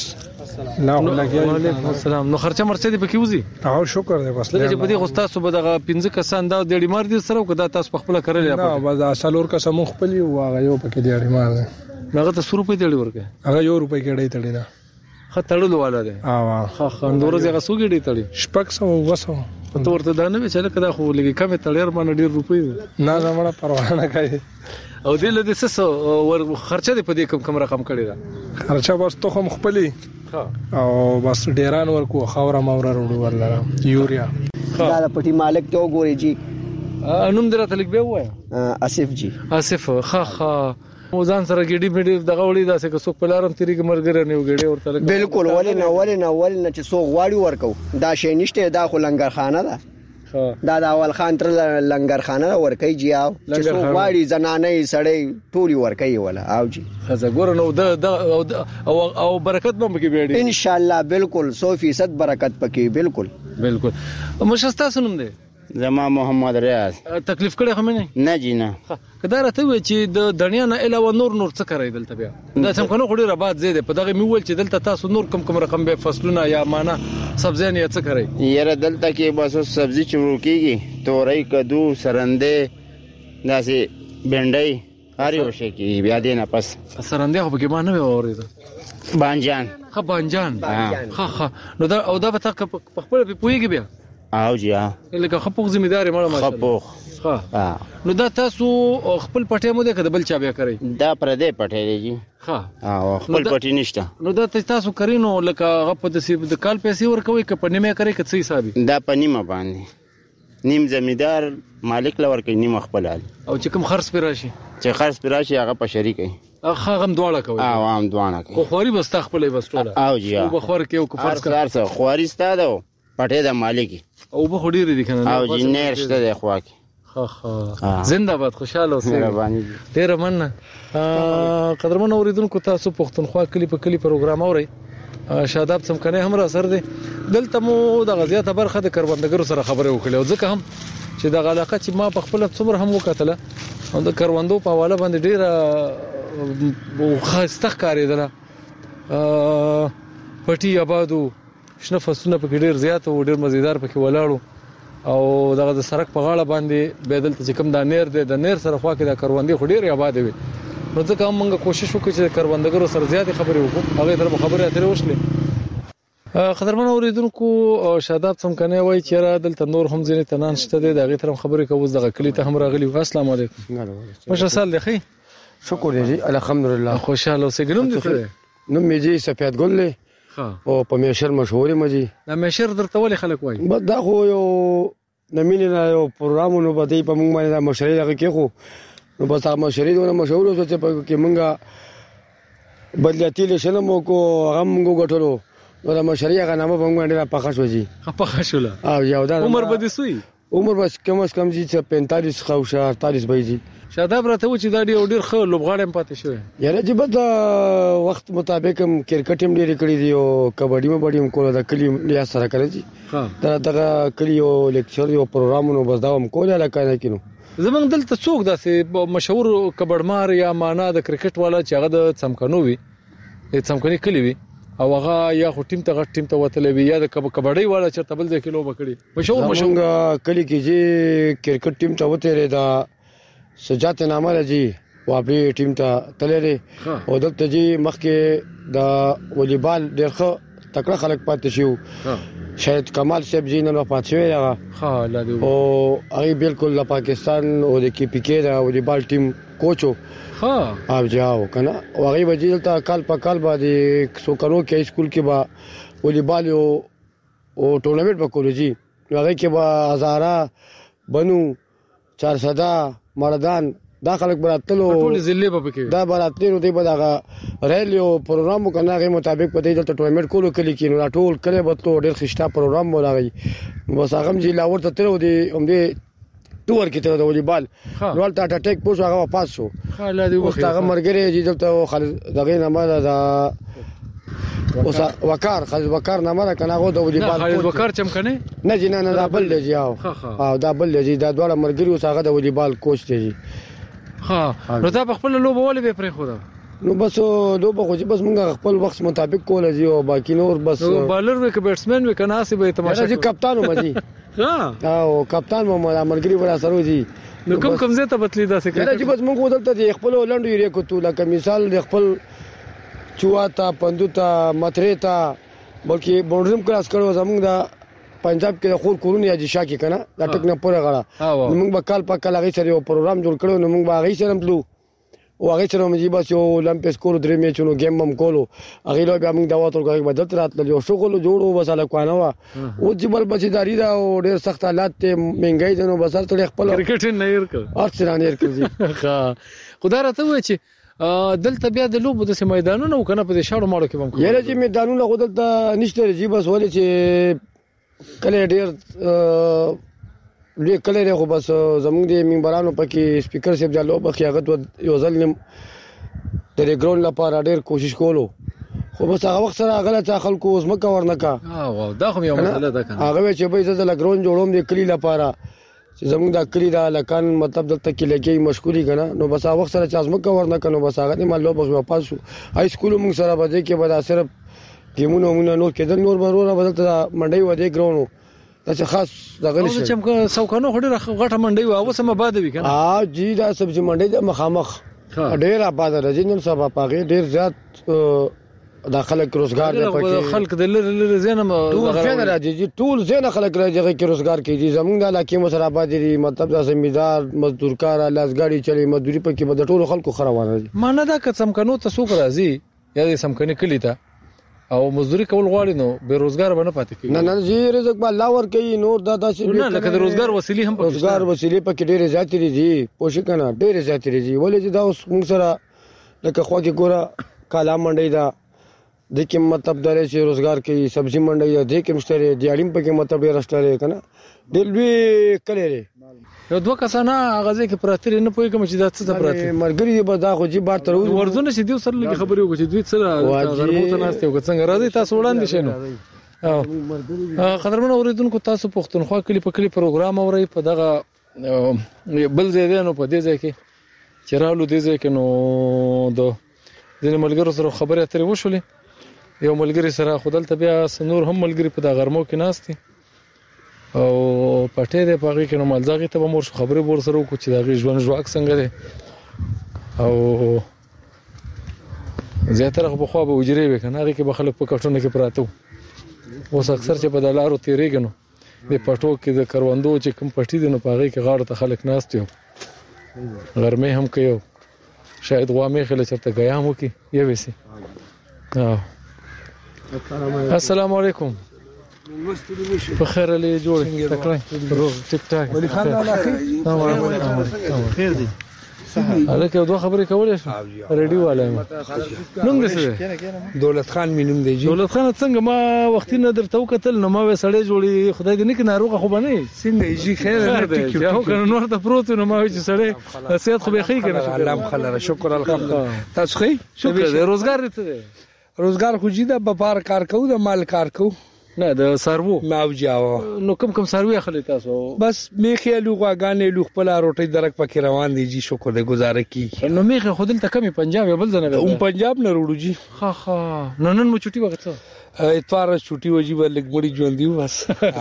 لا وعلیکم السلام نو خرچه مرچه دی پکې وزي اه شکر دی بس لکه چې په دې غوستا صبح دغه پنځه کسان دا ډېری مار دي سره کدا تاسو په خپل کړل نه بس سالور کا سمو خپل یو هغه یو پکې ډېری مار دی هغه ته څو روپۍ دی ورکه هغه یو روپۍ کې ډېری تړي دا خطرلو والا دی اه خا خا اندور زغه سو کې ډېری تړي شپږ سو وسو ته ورته دا نه چې کدا خو لګي کمه تړیر باندې ډېر روپۍ نه نه مړه پروا نه کوي او دې لدې څه ور خرچه دې په دې کم کم رقم کړی دا خرچه بس ته هم خپلې او بس ډیران ورکو خاور ماور وروړو ورلره یوریا دا پټي مالک ته وګوري جی انوم درته لیک به وای اسف جی اسف خا خا وزن سره ګډي بډي دغه وړي داسې که څوک پلارم تیری کې مرګره نه وګړي ورته بالکل ولې نه ولې نه ولې نه چې څوک غواړي ورکو دا شی نشته دا خو لنګر خانه ده دا د اول خان تر لنګر خانه ورکې جی او چې څوک غواړي زنانه سړی ټولي ورکې ولا او جی خزه ګور نو د او او برکت به پکې بیړي ان شاء الله بالکل سو فیصد برکت پکې بالکل بالکل مشستا سنم دي زما محمد ریاض. تکلیف کړی خو مې نه جی نه. کدا راته وای چې د دنیا نه علاوه نور نور څه کوي دلته بیا دا څنګه خو ډیر آباد زیاده په دغه میول چې دلته تاسو نور کم کم رقم به فصلونه یا معنا سبزیان یا څه کوي؟ یاره دلته کې بس سبزی چورو کیږي تورای کدو سرنده داسې بنډای هر یو شي کې بیا دینه پس سرنده خو به ما نه اورید بانجان. خ بانجان خ خ نو دا او دا به تک په خپل په پویږي بیا او جی ها لکه خپوغ ذمہداري مړه ماشاءالله خپوغ ها نو دا تاسو خپل پټه مو ده کده بل چا بیا کوي دا پردې پټه دی جی ها او خپل پټی نشته نو دا تاسو کرینو لکه غپ د سی د کال پیسې ور کوي ک په نیمه کوي ک څه حسابي دا په نیمه باندې نیم زمیدار مالک لور کوي نیم خپل حال او چې کوم خرڅ پر راشي چې خرڅ پر راشي هغه په شریکي هغه هم دواړه کوي او هم دواړه کوي خو خوري بس تخپلې بس ټوله او جی او بخور کې او کفر کار خوري ستاده پټه د مالکی او به خډيري دي کنه او جنیر شته د خواکی ها ها زنده باد خوشاله اوسئ مهرباني ډیر مننه قدرمن اوریدونکو تاسو پښتونخوا کلی په کلی پروګرام اوري شاداب څمکنه هم را سر دي دلته مو د غزيات برخه د کروندګرو سره خبرې وکړې ځکه هم چې د علاقه چې ما په خپل څومره هم وکټله د کروندو په حواله باندې ډیر خاصه ښکارېدله پټي آبادو شنه فصلونه په ډیر زیات او ډیر مزیدار پکې ولاړو او دغه د سړک په غاړه باندې بدل ته کوم د نیر د نیر سره خوا کې د کروندې خډيري آباد وي نو ځکه موږ کوشش وکړو چې کروندګرو سره زیات خبرې وکړو هغه تر خبرې اترې وشلې قدرمن اوریدونکو شاداب څمکنه وای چې را دلته نور هم ځینې تنان شته د هغه تر خبرې کوو دغه کلی ته هم راغلی السلام علیکم مشه سال دی خی شکر دی الحمدلله خوشاله اوسې ګنوم دي نو مې سفید ګل له او په میشر مشهور مجي دا میشر درته ولې خلک وای بس دا خو یو نمینه یو پروګرامونو باندې په موږ باندې دا مشري هغه کې خو نو بس هغه مشري دونه مشهور اوسه چې په کې موږ بدلتی له شنمو کو هغه موږ غټلو نو دا مشري هغه نامه په موږ باندې پخښ وځي پخښ شول او یو دا عمر بده سوی عمر بس کم از کم چې پینتالیس خو اړتالیس بيجي شاداب راته و چې دا ډیر ډیر خو لوبغاړم پاتې شوی یاره چې بد وخت مطابق هم کرکټ هم ډیر کړی دی او کبډي هم بډي هم کوله د کلی لیا سره کړی دي دا دغه کلی او لیکچر یو پروګرامونو بس دا هم کوله لکه کینو زمونږ دلته څوک داسې مشهور کبډمار یا معنا د کرکټ والا چې هغه د څمکنو وي د څمکني کلی وي او هغه یا خو ټیم ته غټ ټیم ته وتلې وي یا د کبډي والا چې تبل ځکه لوب کړی مشهور مشهور کلی کې چې کرکټ ټیم ته وته ردا سجات نامه راځي واپی ټیم ته تللې او دلته جی مخکې د والیبال ډېر ښه تکړه خلک پاتې شو شاید کمال صاحب جی نن وفات شوی هغه ها لا دی او هغه بالکل د پاکستان او د کی پی کې د والیبال ټیم کوچو ها او جاو کنه او هغه وجې دلته کال په کال باندې سو کرو کې سکول کې با والیبال او ټورنمنت وکړو جی هغه کې با هزاره بنو چار صدا مردان دا خلک براتلو ټول ضلع په کې دا براتلو دی به دا ریل یو پروګرام کنه غي مطابق په دې دلته ټورنمنت کولو کلی کې نو ټول کله به ټول ډېر خشتا پروګرام ولاغي بس هغه جی لاور ته تر ودی هم دې ټور کې ته د والیبال نو تا ټیک پوس هغه پاس شو خاله دی وخت هغه مرګره جی دلته خالد دغه نامه دا اوس وقار خالد وقار نامه کنه هغه د والیبال خالد وقار چمکنه نه جی نه نه دا بل دی او او دا بل دی دا ډول مرګري اوس هغه د والیبال کوچ دی ها نو دا په خپل لوب ولې به پرې خو دا نو بس لوب خو چې بس موږ خپل وخت مطابق کول دي او باقی نور بس بالر وک بیټسمن وک ناسي به تماشا کوي کپتان مجي ها او کپتان مو مرګري ورا سره دي نو کوم کوم زه ته بتلی دا څه کوي چې بس موږ دلته خپل ولندو یې کوتو لکه مثال د خپل چواتا پندوتا متریتا بلکې بونډرم کلاس کړو زموږ دا پنجاب کې خور کورونه یا جشا کې کنه دا ټک نه پوره غړا موږ به کال په کال هغه سره یو پروګرام جوړ کړو نو موږ به هغه سره تلو او هغه سره موږ بس یو اولمپیک کور درې میچونو گیم هم کولو هغه له بیا موږ دا وته کوي بدل راتل یو شغل جوړو بس له کوانه وا او جبل بچیداری دا او ډېر سخت حالات ته مهنګای دنو بس تل خپل کرکټ نه ير کړ ارڅ نه ير کړی ها خدای راته وای چې دلته بیا د لوبو د میدانونو کنه په شاړو ماړو کې بم یره چې میدانونو غوډل نشته جی بس ولې چې کله ډیر لې کله له خو بس زموږ د منبرانو پکې سپیکر صاحب جالو بخي هغه یو ځل نیم د ګراوند لپاره ډیر کوشش کولو خو بس هغه وخت سره غلط خلکو اوس مکه ورنکا اه دا خو یو مسله ده کنه هغه چې به زړه ګراوند جوړوم د کلی لپاره چې زموږ د کلی دا لکان مطلب دلته کې لګي مشکوري کنه نو بس هغه وخت سره چې ازمکه ورنه کنه بس هغه نه مالو بس واپس شو هاي سکول موږ سره بده کې بدا صرف ګیمونو موږ نور کېدل نور برونه بدلته منډي ودی ګرونو دا خاص دغه نشه چې موږ سوکانو خډه غټه منډي و اوسه مباده وی کنه ها جی دا سبزی منډي د مخامخ ډېر آباد راځي نن سبا پاګه ډېر زیات داخله روزګار دی پکې خلک د لری زینه ټول څنګه راځي ټول څنګه خلک راځي چې روزګار کوي زمونږ د علاقې مسره آباد دي مطلب د زمیندار مزدور کار لاسګاډي چلی مزدوري پکې بد ټول خلکو خروانه دي مانه دا قسم کنو ته سوق راځي یا د سمکني کلی ته او مزدوري کول غواړي نو به روزګار باندې پاتې کیږي نه نه جی رزق به الله ور کوي نور دا داسې نه لکه د روزګار وسیلې هم پکې روزګار وسیلې پکې ډېر زیات دي پوښ کنه ډېر زیات دي ولې دا اوس موږ سره لکه خو کې ګوره کالا منډي دا د کوم مطلب درې چې روزګار کوي سبزی منډي د کوم شته دیاړم پکې مطلب ډېر شته کنه دلوي کړي یو دوه کسانه غزه کې پراتری نه پوي کوم چې دا څه پراتری مرګري به دا خو جی بار تر ورزونه چې دوی سره لګي خبرې وکړي دوی سره غرموته ناشته وکړي څنګه راځي تاسو وړاندې شنو او قدرمن اوریدونکو تاسو پښتونخوا کلی په کلی پروګرام اوري په دغه بل ځای نو په دې ځای کې چرالو دې ځای کې نو د ځینې ملګرو سره خبرې اترې وشولې یو ملګری سره خدل ته بیا سنور هم ملګری په د غرمو کې ناشتي او پټې ده پاږي کنه مالځاغي ته مور خبرې ور سره وکړو چې دا ژوند ژواک څنګه ده او زیاتره په خو به وجري وکنه هغه کې بخلک په کټونه کې پراته اوس اکثر چې په دلارو تیریږي نو د پټو کې د کروندو چې کوم پټي دي نو پاږي کې غاړه ته خلک ناشتي غرمه هم کوي شاید غوامه خله چرته غیا مو کې یو وسی السلام علیکم بخیر علی جوړ تکړه روغ ټیک ټاک ولی خان الله خیر دی الکه دوه خبرې کولې شو ریډیو والا نوم دې دولت خان مینوم دی دولت خان څنګه ما وختي نه درته وکتل نو ما وسړې جوړي خدای دې نه کې ناروغه خو باندې څنګه یې خیر نه ټیک یو کنه نور ته پروت نو ما چې سړې نصیحت خو به خې کنه الله خلره شکر الحمدلله تاسو خې شکر دې روزګار دې روزګار خو جیدا په پار کار کوو د مال کار کوو نه د سارو ماوجاو نو کوم کوم سارو اخلي تاسو بس میخه لوغاګانې لوخ په روټي درک پکې روان دي جی شکر دې گزاره کی نو میخه خودل ته کمی پنجاب بل ځنه هم پنجاب نه وروړو جی ها ها نن نن مو چټي وخت اتوار چټي وجي ولګ مړي ژوند دی بس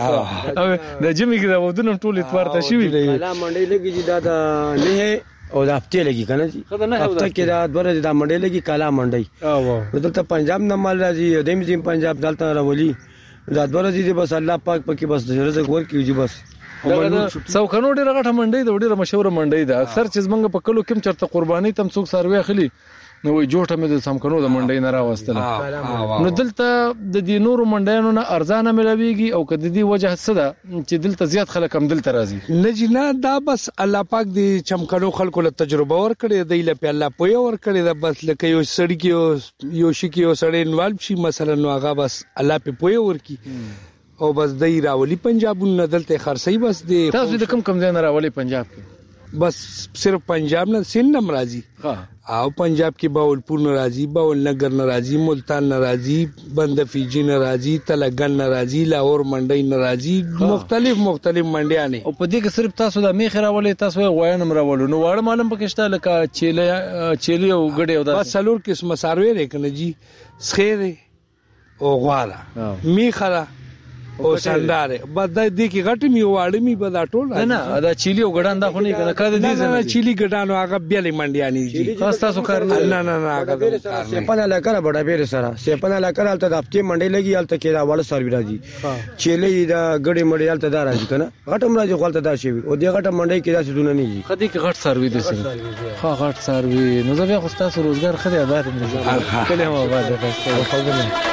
د جمی کې دا ودونم ټول اتوار ته شي کلا منډي لګي جی دا نه او دا هفته لګي کنه جی هفته کې دا دوره دا منډي لګي کلا منډي او دلته پنجاب نه مال راځي دیم زم پنجاب دلته راولي دا دوره دي بس الله پاک پکې بس رزق ورکړي جی بس سو کنو ډیره غټه منډي د ډیره مشهور منډي ده اکثر چې زمنګ په کلو کم چرته قرباني تم څوک سروي اخلي نو وي جوړه مې د سم کنو د منډي نه راوستله نو دلته د دې نورو منډیانو نه ارزانه ملويږي او کله دې وجه څه ده چې دلته زیات خلک هم دلته راځي نه جنا دا بس الله پاک دې چمکنو خلکو له تجربه ور کړی دی له په الله پوي ور کړی دا بس لکه یو سړی کې یو شي کې یو سړی انوالو شي مثلا نو هغه بس الله په پوي ور کی او بس دای راولي پنجاب نه دلته خرسي بس دې تاسو د کم کم ځای نه راولي پنجاب کې بس صرف پنجاب نه سند ناراضي ها او پنجاب کې باولپور ناراضي باول نگر ناراضي ملتان ناراضي بندفیجی ناراضي تلګن ناراضي لاهور منډي ناراضي مختلف مختلف منډيانه او په دې کې صرف تاسو د میخ راولي تاسو غوینم راولو نو واړه معلوم پکشته لکه چيله چيلي او غړي او د بس سلور قسمه ساروي لري جی سخيره او غواړه میخره او سنداره بد دې کې غټ می واړ می بد ټول نه دا چيلي او غډان دا خو نه کنه کده دې نه چيلي غډانو هغه بیل منډيانی جی خاص تاسو کار نه نه نه هغه سپنه لکه بڑا بیر سره سپنه لکه الته د هفته منډي لګي الته کې دا وړ سروي راځي چيلي دا غړي منډي الته دا راځي کنه غټم راځي خپل ته دا شي او دې غټه منډي کې دا څه دونه نه دي خدي کې غټ سروي دي سره ها غټ سروي نو زه بیا خو تاسو روزګار خدي آباد مې کله مو آباد ده خو نه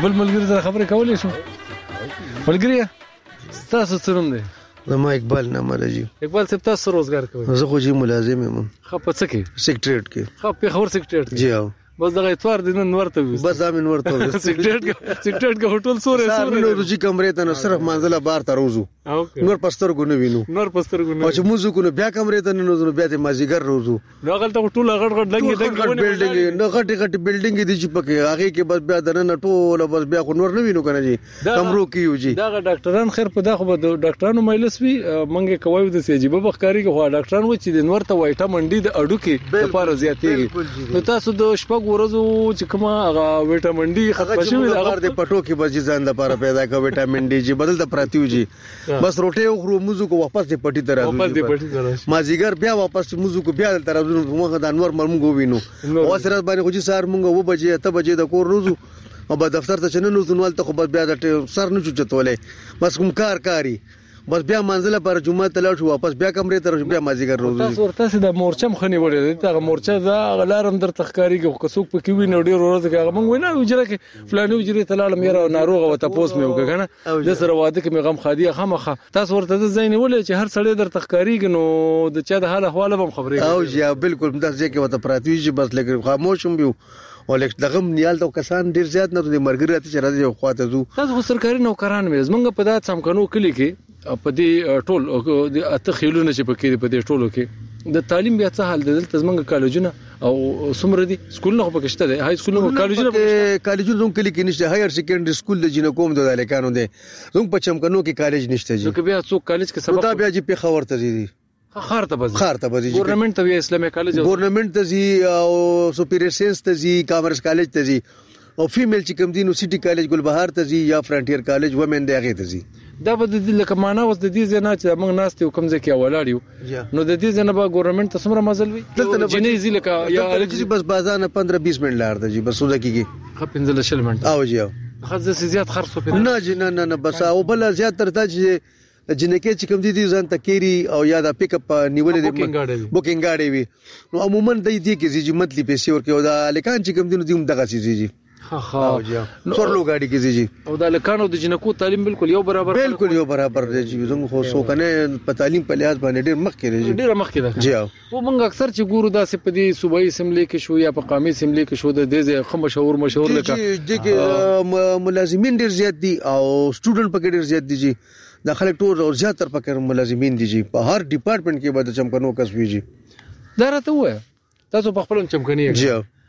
بل ملګری سره خبرې کولې شو ملګری تاسو څه نوم دی زما اقبال نامه راځي اقبال صاحب تاسو روزګار کوئ زه خو جی ملازم یم خو په څه کې سیکریټریټ کې خو په خبر سیکریټریټ جی او بس دغه اتوار د نن ورته وي بس امن ورته سیکریټریټ سیکریټریټ کو هوټل سورې سورې نو روجي کمرې ته نو صرف منځله بار ته روزو نور پستر کو نه وینو نور پستر کو نه او چې موږ کو بیا کمرې ته نه نو بیا ته مازیګر روزو نو غلطه ټول غړ غړ لګي دغه بلډینګ نه غټي غټي بلډینګ دي چې پکې هغه کې بس بیا دنه ټول بس بیا کو نور نه وینو کنه جی کمرو کې یو جی دا ډاکټران خیر په دغه به ډاکټرانو مجلس وی منګه کوي د سیجیبه بخکاری کې هو ډاکټران و چې د نور ته وایټامین ډي د اډو کې لپاره زیاتېږي نو تاسو د شپږ ورځو چې کومه هغه وایټامین ډي ختم شوی هغه د پټو کې بس ځان لپاره پیدا کوي وایټامین ډي چې بدل ته پراتیو جی بس روټي او موزو کو واپس دې پټي تر واپس دې پټي تر مازیګر بیا واپس موزو کو بیا تر راځو موږ د انور مرمو وینو او سره باندې خو چې سار موږ و بجې ته بجې د کور روزو او په دفتر ته چنن نوزنوال ته خو بیا د سر نه چوچتولې بس کوم کار کاری بس بیا منځله پر جمعه ته لاړ شو واپس بیا کمرې ته بیا مازیګر روزو تاسو ورته د مورچم خني وړي دا مورچه دا غلارم در تخکاری کې کڅوک پکې ویني ډیر ورځ کې موږ وینا وجره کې فلانه وجره ته لاړم یاره ناروغ او تاسو مې وکړه د سره واده کې مې غم خادي خامخه تاسو ورته د زین ولې چې هر سړی در تخکاری کې نو د چا د حال احوال هم خبرې او جی بالکل داسې کې وته پراتوي چې بس لګ خاموشم بیو او لکه دغه نیال تو کسان ډیر زیات نه د مرګراتي چې راځي خواته زو تاسو سرکاري نوکران مې زمونږ په دات سمکنو کلی کې په دې ټول د اته خېلونه چې پکې په دې ټولو کې د تعلیم بیا څه حال دی دلته زمونږ کالجونه او سمره دي سکولونه خو پکې شته دي هاي سکولونه کالجونه کالجونه زموږ کلی کې نشته هایر سیکنډري سکول د جنو کوم د الکانو دي زموږ په چمکنو کې کالج نشته جی نو کې بیا څوک کالج کې سبق دا بیا چې په خبر ته دي خار ته بځي خار ته بځي ګورنمنت ته وی اسلامي کالج ګورنمنت ته زی او سپیریئر ساينس ته زی کامرس کالج ته زی او فیمیل چې کوم دي نو سټي کالج ګلبهار ته زی یا فرنټیر کالج ومن دی هغه ته زی دا به د لکه معنا اوس د دې ځنه چې موږ ناس ته کوم ځکه ولاړیو نو د دې ځنه به ګورنمنت ته سمره مزل وي جنې زی لکه یا الګي بس بازار پندرہ بیس منټ لار دی بس وځه کیږي خپل شل منټ او جی خزه زیات خرڅ په نه جی نه نه بس او بل زیات تر ته چې جنکه چې کوم دي ځان تکيري او یا د پیک اپ نیولې دي بوکینګ غاډي وي نو عموما د دې کې چې متلی پیسې ورکې او د الکان چې کوم دي نو دغه سي جی ها ها څورلو غاډي کې جی او د الکانو د جنکو تعلیم بالکل یو برابر بالکل یو برابر دی چې زموږ خو سو کنه په تعلیم په لحاظ باندې ډیر مخ کې دی ډیر مخ کې دی جی او موږ اکثر چې ګورو داسې په دې صوبایي اسمبلی کې شو یا په قومي اسمبلی کې شو د دې خو مشهور مشهور لکه چې ملازمین ډیر زیات دي او سټوډنټ پکې ډیر زیات دي جی د خلک ټول او زیاتره پکې ملازمین دي جی په هر ډپارټمنټ کې به د چمکنو کس ویږي دا راته وای تاسو په خپل چمکني جی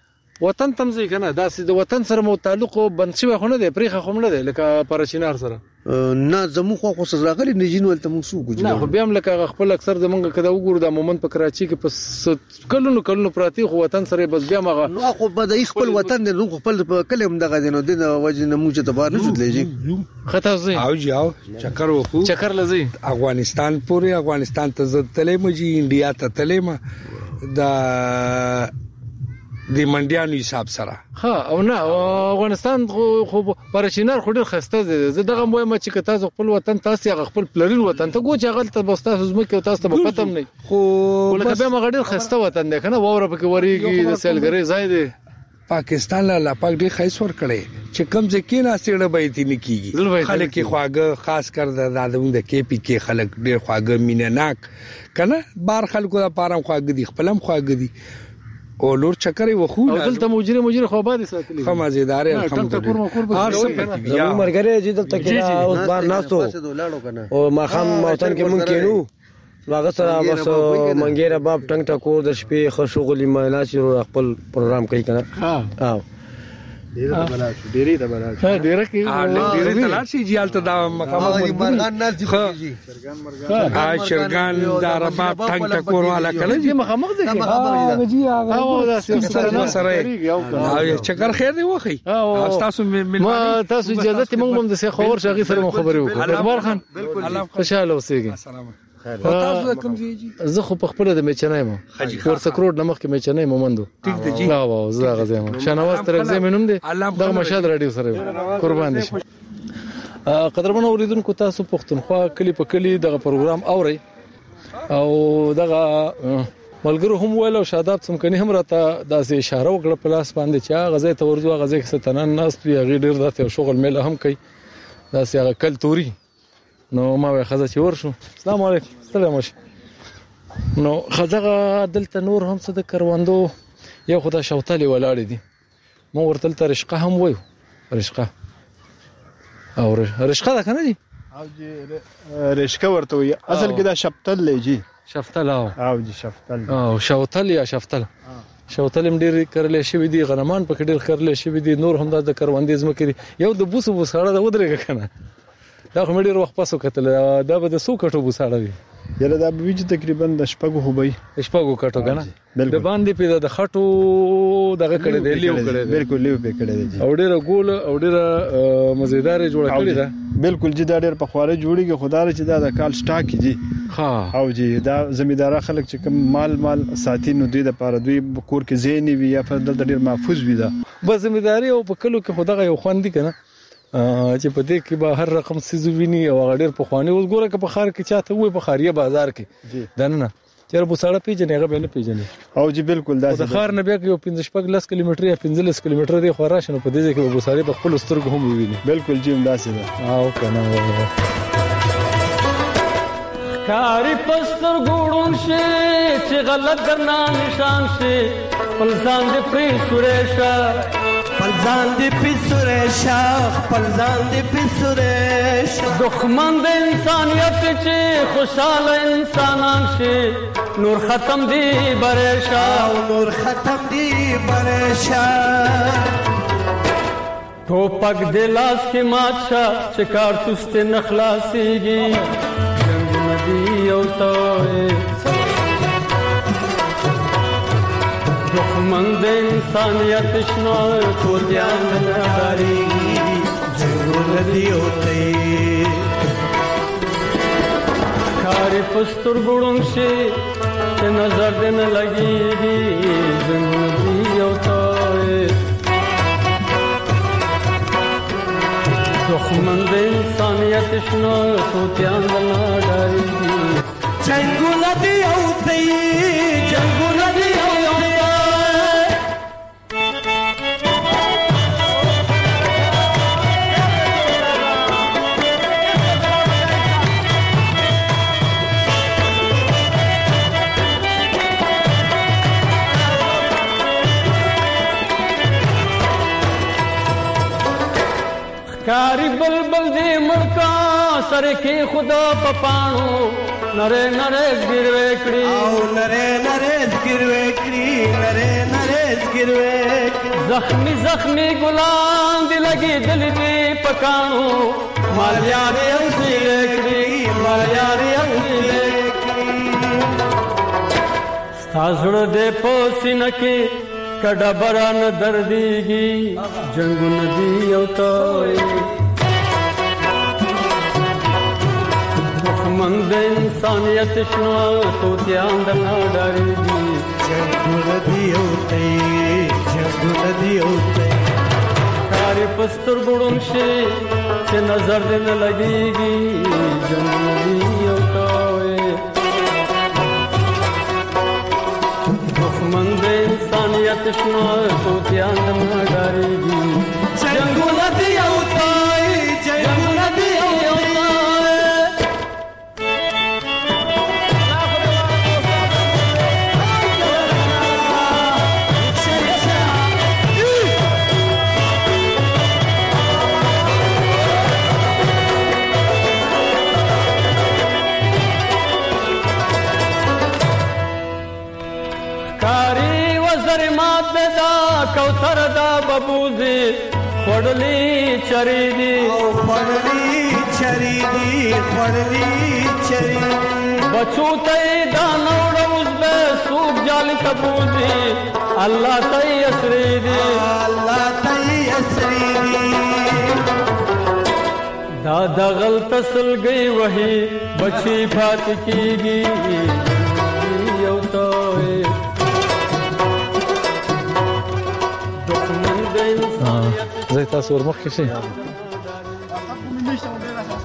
وطن تمځي کنه دا د وطن سره مو تعلق بند شوی خو نه دی پرېخه خو نه دی لکه پرشینار سره نه زمو خو خو سزاغلی نجین ولته مو سو ګوجو نه خو بیا هم لکه خپل اکثر زمونږ کده وګورو د مومن په کراچي کې پس کلونو کلونو پراتی خو وطن سره بس بیا مغه نو خو به د خپل وطن د خپل کلم دغه دینو د وجه نه موجه تبار نه شوتلې خطا زی او جاو چکر وکړو چکر لزی افغانستان پورې افغانستان ته زد تلې مجي انډیا ته تلې ما د د منډیانو حساب سره ها او نه افغانستان خو پرشینار خو ډیر خسته دي زه دغه وایم چې تاسو خپل وطن تاسو خپل پلرین وطن ته ګوچ غلطه بس تاسو زمکه تاسو ته پته نه خو لکه به مغه ډیر خسته وطن دی کنه ووره پکې وریږي د سیلګری ځای دی پاکستان لا پاک ډیر خیس ور کړي چې کم ځکه نه سیړه به دي نه کیږي خلک خواګه خاص کر د دادوند کې پی کې خلک ډیر خواګه مینناک کنه بار خلکو د پارم خواګه دي خپلم خواګه دي او لور چکرې وخو او دلته مجری مجری خو باندې ساتلی خو مزیدار الحمدلله هر څه یا مرګره چې دلته کې اوس بار ناسو او ما خام موطن کې مونږ کینو هغه سره بس منګیره باب ټنګ ټکو د شپې خشوغلی میناسي خپل پروګرام کوي کنه ها ها ډیره ته بلاشو ډیره ته بلاشو ها ډیره کې ډیره ته لاشي جیالته دا مقامات مرغان ناز دي جی ها شرګان دا رباب ټنګ ټکور والا کله جی مخامخ دي ها جی هغه دا سره سره چکر خیر دی وخی تاسو ما تاسو اجازه ته موږ هم د څه خبر شغي سره خبرې وکړو اخبار خان خوشاله اوسئ تاسو کوم ځای زه خو په خپل د میچنای مو ورسکروډ نمخ کې میچنای مومندو ټیک دی جی لا واو زه غزه مو شنواز تر زمینوم دي دغه مشهد رادیو سره قربان دي قدرمن اوریدونکو تاسو پښتونخوا کلی په کلی دغه پروګرام اوري او دغه ملګرو هم ویل او شاداب څمکني هم راته داسې اشاره وکړه په لاس باندې چې هغه ځای ته ورځو هغه ځای کې ستنان ناس وي هغه ډیر داسې شغل میله هم کوي داسې هغه کلتوري نو ما وې خزه چې ورشو السلام علیکم السلام علیکم نو خزه دلته نور هم څه د کروندو یو خدای شوتلې ولاړې دي مو ورته تل رشقه هم وایو رشقه او رشقه ده کنه دي او جی رشقه ورته وي اصل کې دا شفتل لږی شفتل او او جی شفتل او شوتل یا شفتل شوتل هم ډیر کړل شي دي غنمان په ډیر کړل شي دي نور هم د کروندې زمکې یو د بوسو بوساړه د ودرېګه کنه دا خو ډیر وخت پاسو کتل دا به د سو کټو بوساړه وي یره دا به تقریبا د شپږو هوبای شپږو کټو کنه د باندې په د خټو دغه کړي دی لیو کړي دی بالکل لیو په کړي دی او ډیره ګول او ډیره مزیدار جوړ کړی دا بالکل جی دا ډیر په خواره جوړیږي خدای چې دا د کال سٹاک جی ها او جی دا زمیدار خلک چې کوم مال مال ساتي نو دوی د پاره دوی کور کې زینې وي یا فضل د ډیر محفوظ وي دا بس زمیداری او په کلو کې خدای یو خوندې کنه چې په دې کې به هر رقم سيزو ویني او غډیر په خواني اوس ګوره کې په خار کې چاته وي په خاریه بازار کې دنه چیرې په ساړه پیژنې هغه به نه پیژنې او جی بالکل دا د خار نه بیا یو پنځه شپږ لس کیلومتر یا پنځه کیلومتر دی خو راشنه په دې کې به بوساري په خپل سترګو هم ویني بالکل جی همداسې ده او کنه کاری پستر ګوړون شي چې غلط ګرنا نشان شي پلزان دې پری سورېشا پلزان دې پری سورېشا پلزان دې پری سورېشا دښمن د انسانيت چې خوشاله انسانان شي نور ختم دی برېشا نور ختم دی برېشا ټوپک د لاس کې ماچا چې کارتوس ته نخلاصيږي یو توي دښمن د انسانيت شنو کو ځان لري جنګ دی اوته کاری پستر ګړون شي چې نظر دې نه لګيږي جنګ دی اوته دښمن د انسانيت شنو کو ځان لري جنگونه دی اوته جنگونه دی اوته کاری بلبل دی مړکا سره کې خدا پپانو نره نره ګروي کړی او نره نره ګروي کړی نره نره ګروي زخمی زخمی ګلان دی لګي دل دی پکانو مال یار اصلي کړی مال یار اصلي کړی ستاسو دې پوسینه کې کډه بران درديږي جنگ ندی او توي دښمن د انسانيت شنو تو ځان د نړېږي جنگ ندی او توي جنگ ندی او توي کاری پستر ګړون شي چې نظر دې نه لګيږي جنگ ندی او توي دښمن د انسانيت شنو تو ځان د نړېږي جنگ ندی او توي جنگ ندی او کوثر دا ببوزي خړلې چری دي او خړلې چری دي خړلې چری بچو ته دا نوړ اوس به سوق جال کبوزي الله ته اسري دي الله ته اسري دي دا د غلط سلګي وਹੀ بچي فات کیږي یو ته زي تاسو ورمخ کې شي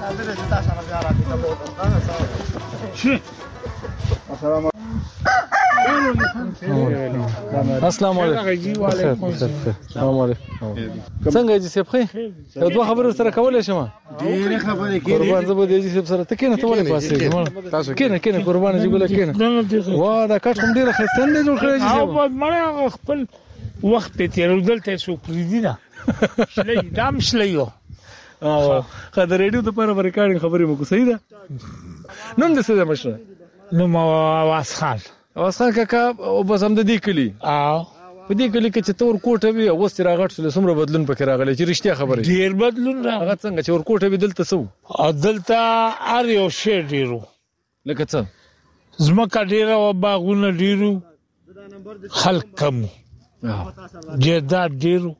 السلام السلام علیکم. السلام علیکم. څنګه دې سپخې یو دوه خبرې سره کولای شم؟ ډېر خبرې کړې. قربان زه به دې سپ سره ته کینې ته ولې پاسې تاسو کینې کینې قربان دې ګل کینې. وا دا کټ هم ډېر خسته نه جوړ کړی چې او مړ خپل وخت ته تیرول ته سو پریدینه شلې دام شلې او خدای ریډیو ته پر ریکارډینګ خبرې مو کو صحیح ده. نن د څه د مشره نو ما واس خان واس خان کاکا او بس هم د دې کلی او په دې کلی کې چې تور کوټه وي او وست راغټ سره سمره بدلون پکې راغلی چې رښتیا خبره ډیر بدلون راغی. هغه څنګه چې ور کوټه وي دلته سو او دلته ار یو شی ډیرو لکه څه زمکه ډیره او باغونه ډیرو خلک کم جیداد ډیرو.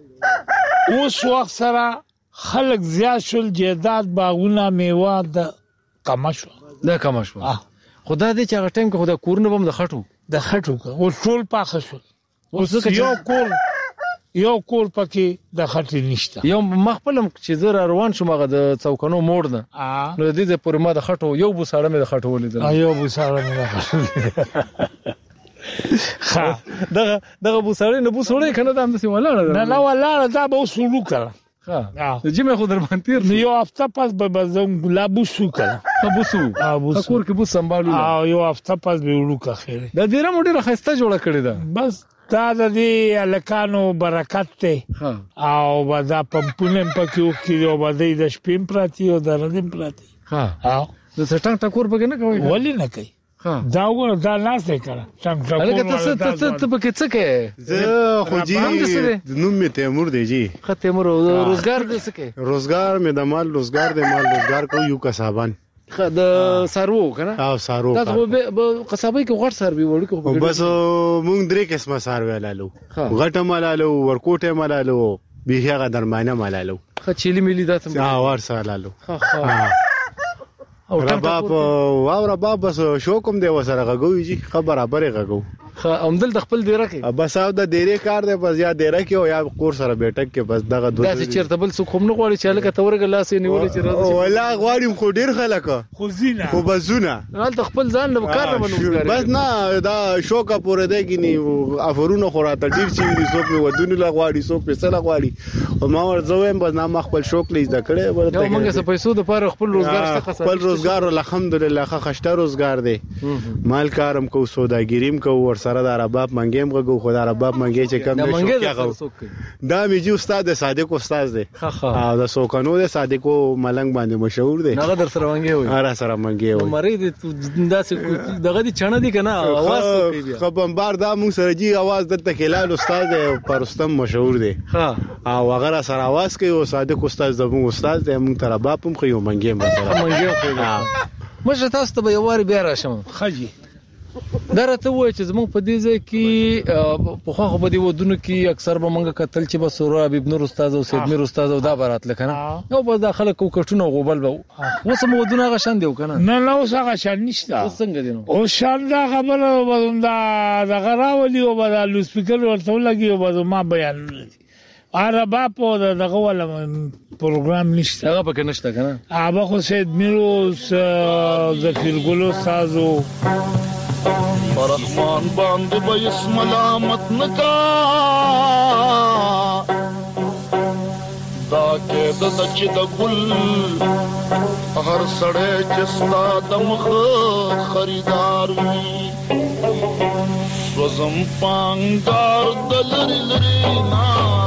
اوس وخت سره خلک زیات شول جیداد باغونه میوه د کم شو دا کم شو. خدا دې چې هغه ټایم کې خدا کورونه بم د خټو د خټو او ټول پاخه شول. اوس یو کور یو کور پکې د خټې نشته. یو مخبلم چې زه روان شوم هغه د څوکانو موړ نه نو دې د پورې ما د خټو یو بوساړه مې د خټو ولیدل. یو بوساړه مې د خټو ها دغه دغه بوساړه نه بوسوړې کنه دا هم څه ولاړه نه نه ولاړه دا به وسولو کړه. ها چې مې خو در باندې تیر یو هفته پس به بزم ګلابو سو کړه بوسو ابو کور کې بوس سمبالو او یو هفته پس به وړو خیر د ډیره موډه خسته جوړه کړی دا. بس دا د دې الکانو برکت ته او ودا پمپونه پکې وکړي او باندې د شپې پراتی او د ردم پراتی. ها او د سټنګ ټکور پکې نه کوي ولی نه کوي. دا وګوره دا لاس دی کړه څنګه ټکور ته ته ته پکې څه کې زه خو جی نوم می تیمور دی جی. خ تیمور روزګار دې څه کې؟ روزګار می د مال روزګار دی مال روزګار کو یو کسبان خ د سارو کنه او سارو دا خو به قصابې کې غټ سروي وړي کو بس مونږ درې قسمه سروي لالو غټه مالالو ورکوټه مالالو بیهغه درمانه مالالو خ چيلي ملي دا ته ها ور سالالو او رباب او رباب بس شو کوم دی وسره غوي جی خبره برې غو خ اومدل د خپل ډیره کې بس او د ډیره کار دی بس یا ډیره کې او یا کور سره بیٹک کې بس دغه دوه دا چې چیرته بل څه کوم نه غواړي چې لکه تورګ لاس یې نیولې چې راځي ولا غواړم خو ډیر خلک خو زینا خو بزونه ول خپل ځان نه کار نه ونوځي بس نه دا شوکا پورې دی کې ني افرونه خو راته ډیر چې دي سو په ودونه لا غواړي سو په سره غواړي او ما ورځوم بس نه خپل شوک لیز د کړه ورته موږ څه پیسو د پاره خپل روزګار څخه خپل روزګار الحمدلله ښه خشته روزګار دی مال کارم کو سوداګریم کو ور سره د رباب منګیم غو خدا رباب منګی چې کم نشو دا میجی استاد صادق استاد دی او د سوکانو د صادقو ملنګ باندې مشهور دی هغه در سره منګي وي هغه سره منګي وي مری داسې دغه دي چنه دي کنه आवाज کوي خبربار دا مون سره جی आवाज د تکلال استاد دی پرستم مشهور دی ها او هغه سره आवाज کوي او صادق استاد زمو استاد دی مون تر رباب هم خو منګي مثلا منګي کوي مشه تاسو ته یو واری بیا راشم خجی درته وای چې زموږ په دې ځای کې په خو په دې ودونو کې اکثر به مونږ کتل چې بس رابع ابن استاد او سید میر استاد او دا برات لکنه نو بس داخله کو کټونه غوبل به اوس مو ودونه غشان دیو کنه نه نه اوس غشان نشته څنګه دي نو او شان دا خبره وندا دا غراولي او بدل سپیکر ورته لګي او بده ما بیان عربا په دغه ولا پروګرام نشته هغه پکې نشته کنه هغه خو سید میر ظفیر ګل استادو رحمان باندې به اسم ملامت نکا دا کې د سچ د ګل هر سړی چې ستا د مخ خریدار وي وزم پانګار د لری لری نا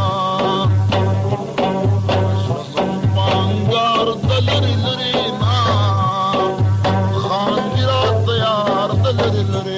وزم پانګار د لری لری نا خان ګرا تیار د لری لری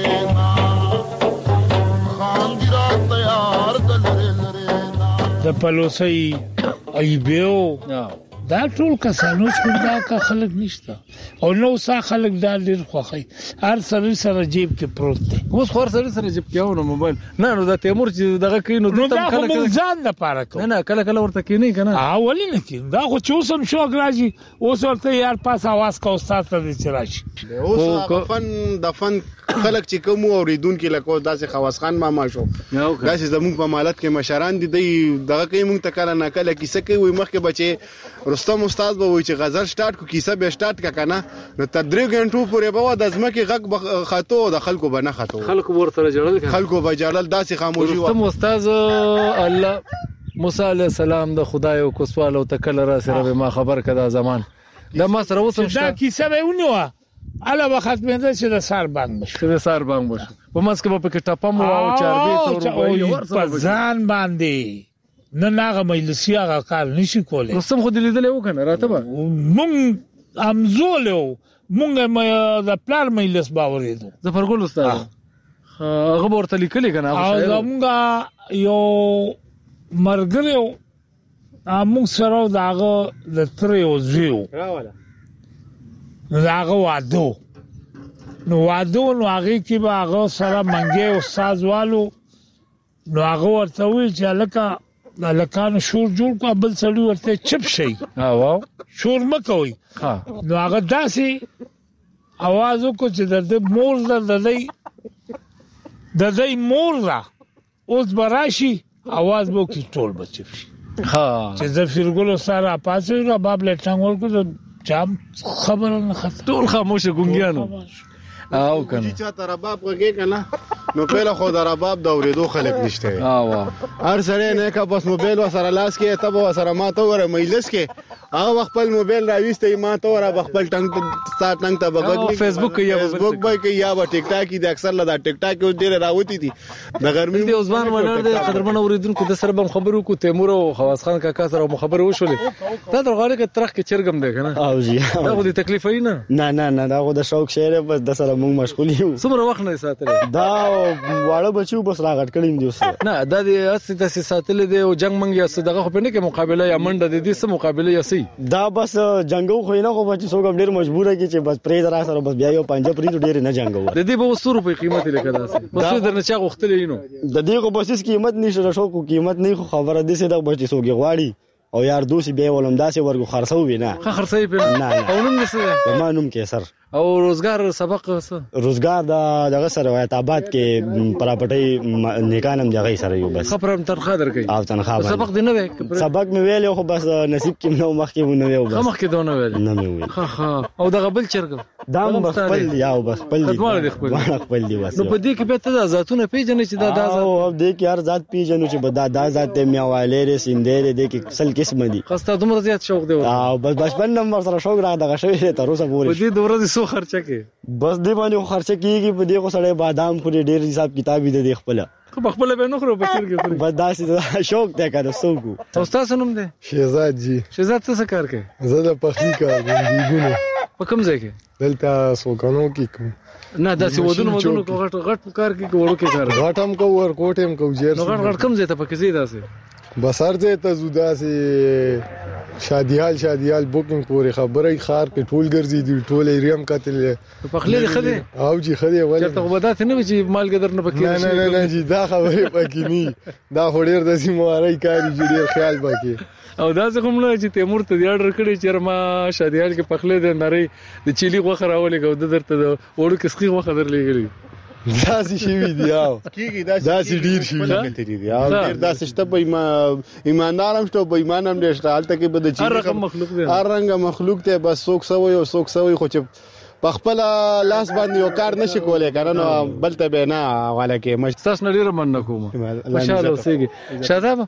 د پلوسی ایبیو دا ټول کسانو څخه دا کا خلک نشته او نو سا خلک دا ډیر خوخی هر سره سره جیب کې پروت دی اوس خور سره سره جیب کې او نو موبایل نه نو دا تیمور چې دغه کینو د تم خلک ځان نه پاره کو نه نه کله کله ورته کینی کنه ها ولی نه کین دا خو چوسم شو راځي اوس ورته یار پاس आवाज کا استاد ته چرایي اوس د فن د فن خلک چې کوم اوریدونکو لکه داسې خواص خان ماما شو داسې زموږ په مالت کې مشران دي دغه کوي مونږ ته کله نه کله کیسه کوي مخکې بچي رستم استاد به وایي چې غزل سٹارټ کو کیسه به سٹارټ کا کنه نو تر درې غنټو پورې به د ځمکې غږ خاطو د خلکو به نه خاطو خلکو ورته جوړل خلکو به جوړل داسې خاموشي رستم استاد الله موسی علی السلام د خدای او کو سوال او تکل را سره ما خبر کدا زمان دا ما سره وسم دا کیسه به ونیوه الا وخت مې چې د سار بانګ بشه د سار بانګ بشه په ماس کې په کې ټاپم او چاربي تور په ځان باندې نه ناغه مجلسي هغه کار نشي کولای رستم خو دې لیدل و کنه راته به مونږ امزولو مونږ د پلار مجلس باورېدو ظفرګل استاد هغه ورته لیکلی کنه هغه مونږ یو مرګریو امو سره داغه د تریو زیو راواله داغه وادو نو وادو نو هغه کې به هغه سره منګي استاد والو نو هغه ورته وی چې لکه لکان شور جوړ کو بل سړی ورته چپ شي ها واو شور مکوي ها نو هغه داسي आवाज وکړي چې د مور د دای د دای مور را اوس براشي आवाज وو کی ټول بچی ها چې زفیرګل سره پاسې را باب لټنګ ورکو چا خبر نه خط ټول خاموشه ګونګیانو او کنه چې چا رباب وګی کنه نو په خو د رباب د اوریدو خلک نشته ها وا هر سره نه کا بس موبایل وسره لاس کې ته به وسره ما ته وره مجلس کې هغه خپل موبایل راويسته ما ته وره خپل ټنګ تا ټنګ ته بغږ فیسبوک یا فیسبوک به کې یا به ټیک ټاک دي اکثر لا ټیک ټاک یو ډیر راوتی دي د ګرمي دی عثمان ولر د قدرمن اوریدونکو د سره بم خبرو کو تیمور او خواص خان کاکا سره خبرو وشولې دا درغاله کې ترخ کې چرګم دی کنه او جی دا خو دې تکلیف نه نه نه نه دا خو د شوق شعر بس د سره مونږ مشغول یو څومره وخت نه ساتل دا واړه بچو بس راغټ کړم دی اوس نه دا دې اسی تاسو ساتل دی او جنگ منګ یا صدقه خو په نه کې مقابله یا منډه د دې سره مقابله یا سي دا بس جنگو خو نه خو بچ څوک ډیر مجبور کی چې بس پرې درا سره بس بیا یو پنځه پرې ډیر نه جنگو د دې به ستورو په قیمت لیکه داسې بس درنه چا غختلې نو د دې کو بس قیمت نشته شو کو قیمت نه خو خبره دي چې دا بچ څوک غواړي او یار دوسی به ولوم داسې ورغو خرڅو وینا خرڅې په نه او نوم نسه ما نوم کې سر او روزګار سبق څه روزګار دا دغه سره وایي تابات کې پراپرټي نیکانم دغه سره یو بس خبرم تنخواه درکې او تنخواه سبق دی نه وای سبق مې ویل خو بس نصیب کې نو مخ کې نو ویل بس مخ کې دونه ویل نه مې ویل ها ها او دغه بل چرګ دا بس خپل یاو بس خپل دی خپل دی بس نو په دې کې به ته ذاتونه پیژنې چې دا دا او دې کې هر ذات پیژنو چې بدا دا ذات میوالې سیندې دې کې سل قسم دي خسته دومره زیات شوق دی او بس بچپن نمبر سره شوق را دغه شوی تر اوسه پورې په دې دوره دي سو خرچه کې بس دې باندې خرچه کیږي په دې کو سړی بادام خوري ډېر حساب کتاب دې خپل خو خپل به نو خورو په چیرګ خوري بس داسې شوق ته کړو سوګو تاسو څه نوم دی شهزاد جی شهزاد څه کار کوي زه د پخلی کار کوم دیګونه په کوم ځای کې دلته سوګانو کې کوم نه داسې ودونو ودونو غټ غټ کار کې وړو کې کار غټم کو ور کوټم کو جیر نو غټ غټ کوم ځای ته پکې زی داسې بسار ځای ته زودا سي شادیال شادیال بوکینګ پورې خبرې خار کې ټول ګرځي دی ټول ایریم کتل په خلې خدي او جی خدي ولې چرته غوډات نه وي چې مال ګدر نه پکې نه نه نه جی دا خبرې پکې نه دا هډیر د سیمواري کاری جوړ خیال پکې او دا څه کوم نه چې تیمور ته دی اورډر کړی چې ما شادیال کې پخلې د نری د چيلي غوخه راولې کو د درته وړو کې سخي غوخه درلېږي داسې شي وی دی او کیږي داسې ډیر شي کتلی دی او ډیر داسې شته په ایماندارم شته په ایمانم ډیر شته حالت کې بده چی هر رقم مخلوق دی هر رنګ مخلوق ته بس څوک سوي او څوک سوي خو چې په خپل لاس باندې یو کار نشي کولای کنه نو بلته به نه حواله کې مشتاس نړیر من کوم خوشاله اوسېږي شاداب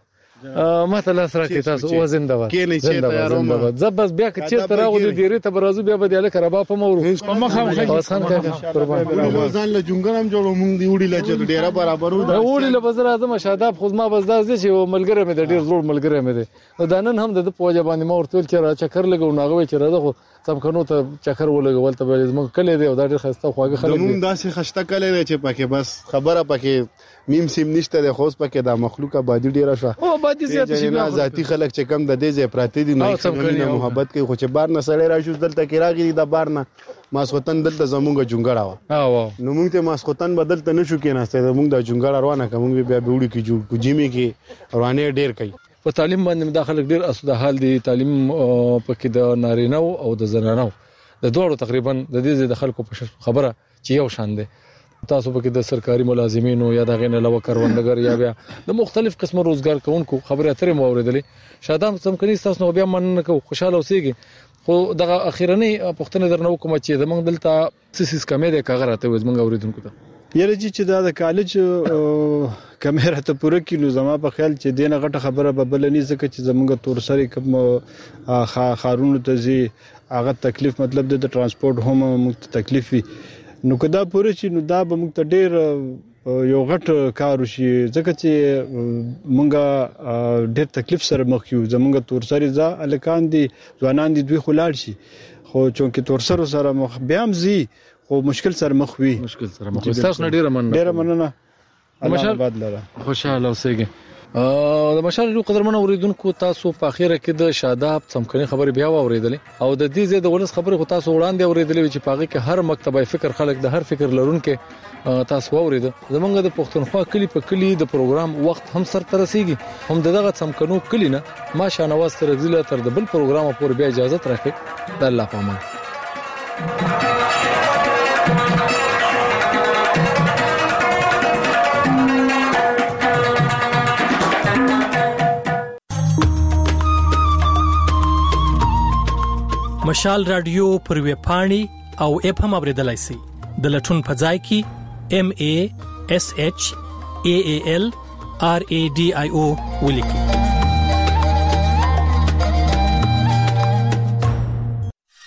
ما ته لاس راکې تاسو و زنده و کې نه چې تیاروم زبس بیا که چیرته راغلی ډیری ته برازو بیا به دله کربا په مورو په مخه خاص خان کاکا قربان ځان له جونګرام جوړو مونږ دی وړي له ډیره برابرو دا وړي له بازار اعظم شاداب خو ما بس دا چې ملګری مې د ډیر زوړ ملګری مې دی دا نن هم د پوجا باندې ما ورته چې را چکر لګو ناغوي چې راځه خو سم کنو ته چکر ولګول ته به زموږ کله دی او دا ډیر خسته خواږه خلک مونږ داسې خشته کله دی چې پکې بس خبره پکې میم سیم نشته د خوس پکې د مخلوقه بادي ډیره شو او بادي زیات شي نه ذاتی خلک چې کم د دې ځای پراته دي نه محبت کوي خو چې بار نه سړی راشي دلته کې راغلي د بار نه ماسختن دلته زمونږ جونګړه وا او نو موږ ته ماسختن بدلته نشو کېناسته موږ د جونګړه روانه کوم بیا به وړي کې جوړ کو جیمه کې روانه ډیر کوي په تعلیم باندې مداخله ډیر اسوده حال دي تعلیم پکې د نارینه او د زنانو د دوړو تقریبا د دې د خلکو په خبره چې یو شان دي تاسو په کې د سرکاري ملازمینو یا د غین علاوه کاروندګر یا بیا د مختلف قسمه روزګار کوونکو خبرې اترې مو اوریدلې. شادام څمکني تاسو نو بیا مننه کو خوشاله اوسئ. خو دغه اخیرنی پښتنه درنو کوم چې د موږ دلته سیسیس کمیډه کاغه راته وز موږ اوریدونکو ته یره چې دا د کالج کمیره ته پوره کینو زما په خیال چې دینه غټه خبره به بلنی ځکه چې زمونږ تور سره کوم خارونو ته زی هغه تکلیف مطلب د ترانسپورت هم موږ تکلیف وي نو کدا پوره چې نو دا به موږ ته ډیر یو غټ کار وشي ځکه چې مونږه ډېر تکلیف سره مخ یو زمونږ تور سره ځا الکان دي ځوانان دي دوی خلاړ شي خو چونکه تور سره سره مخ بیا هم زی خو مشکل سره مخ وي مشکل سره مخ تاسو نه ډیره مننه ډیره مننه الله آباد لره خوشاله اوسئ. د مشال یو قدرمن اوریدونکو تاسو په اخیره کې د شاداب څمکني خبرې بیا اوریدلې او د دې زید ولس خبرې خو تاسو وړاندې اوریدلې چې پاغه کې هر مکتبه فکر خلک د هر فکر لرونکو تاسو اورید زمونږ د پښتونخوا کلی په کلی د پروګرام وخت هم سر ترسيږي هم دغه څمکنو کلی نه ما شانواز تر ځله تر د بل پروګرام پور بیا اجازه راکړي د الله پامان. مشال رادیو پر ویب پاڼې او اپ هم اوریدلای شئ. د لټون په ځای کې ام ای اس ایچ ای ای ال آر ای ډي آی او ولیکئ.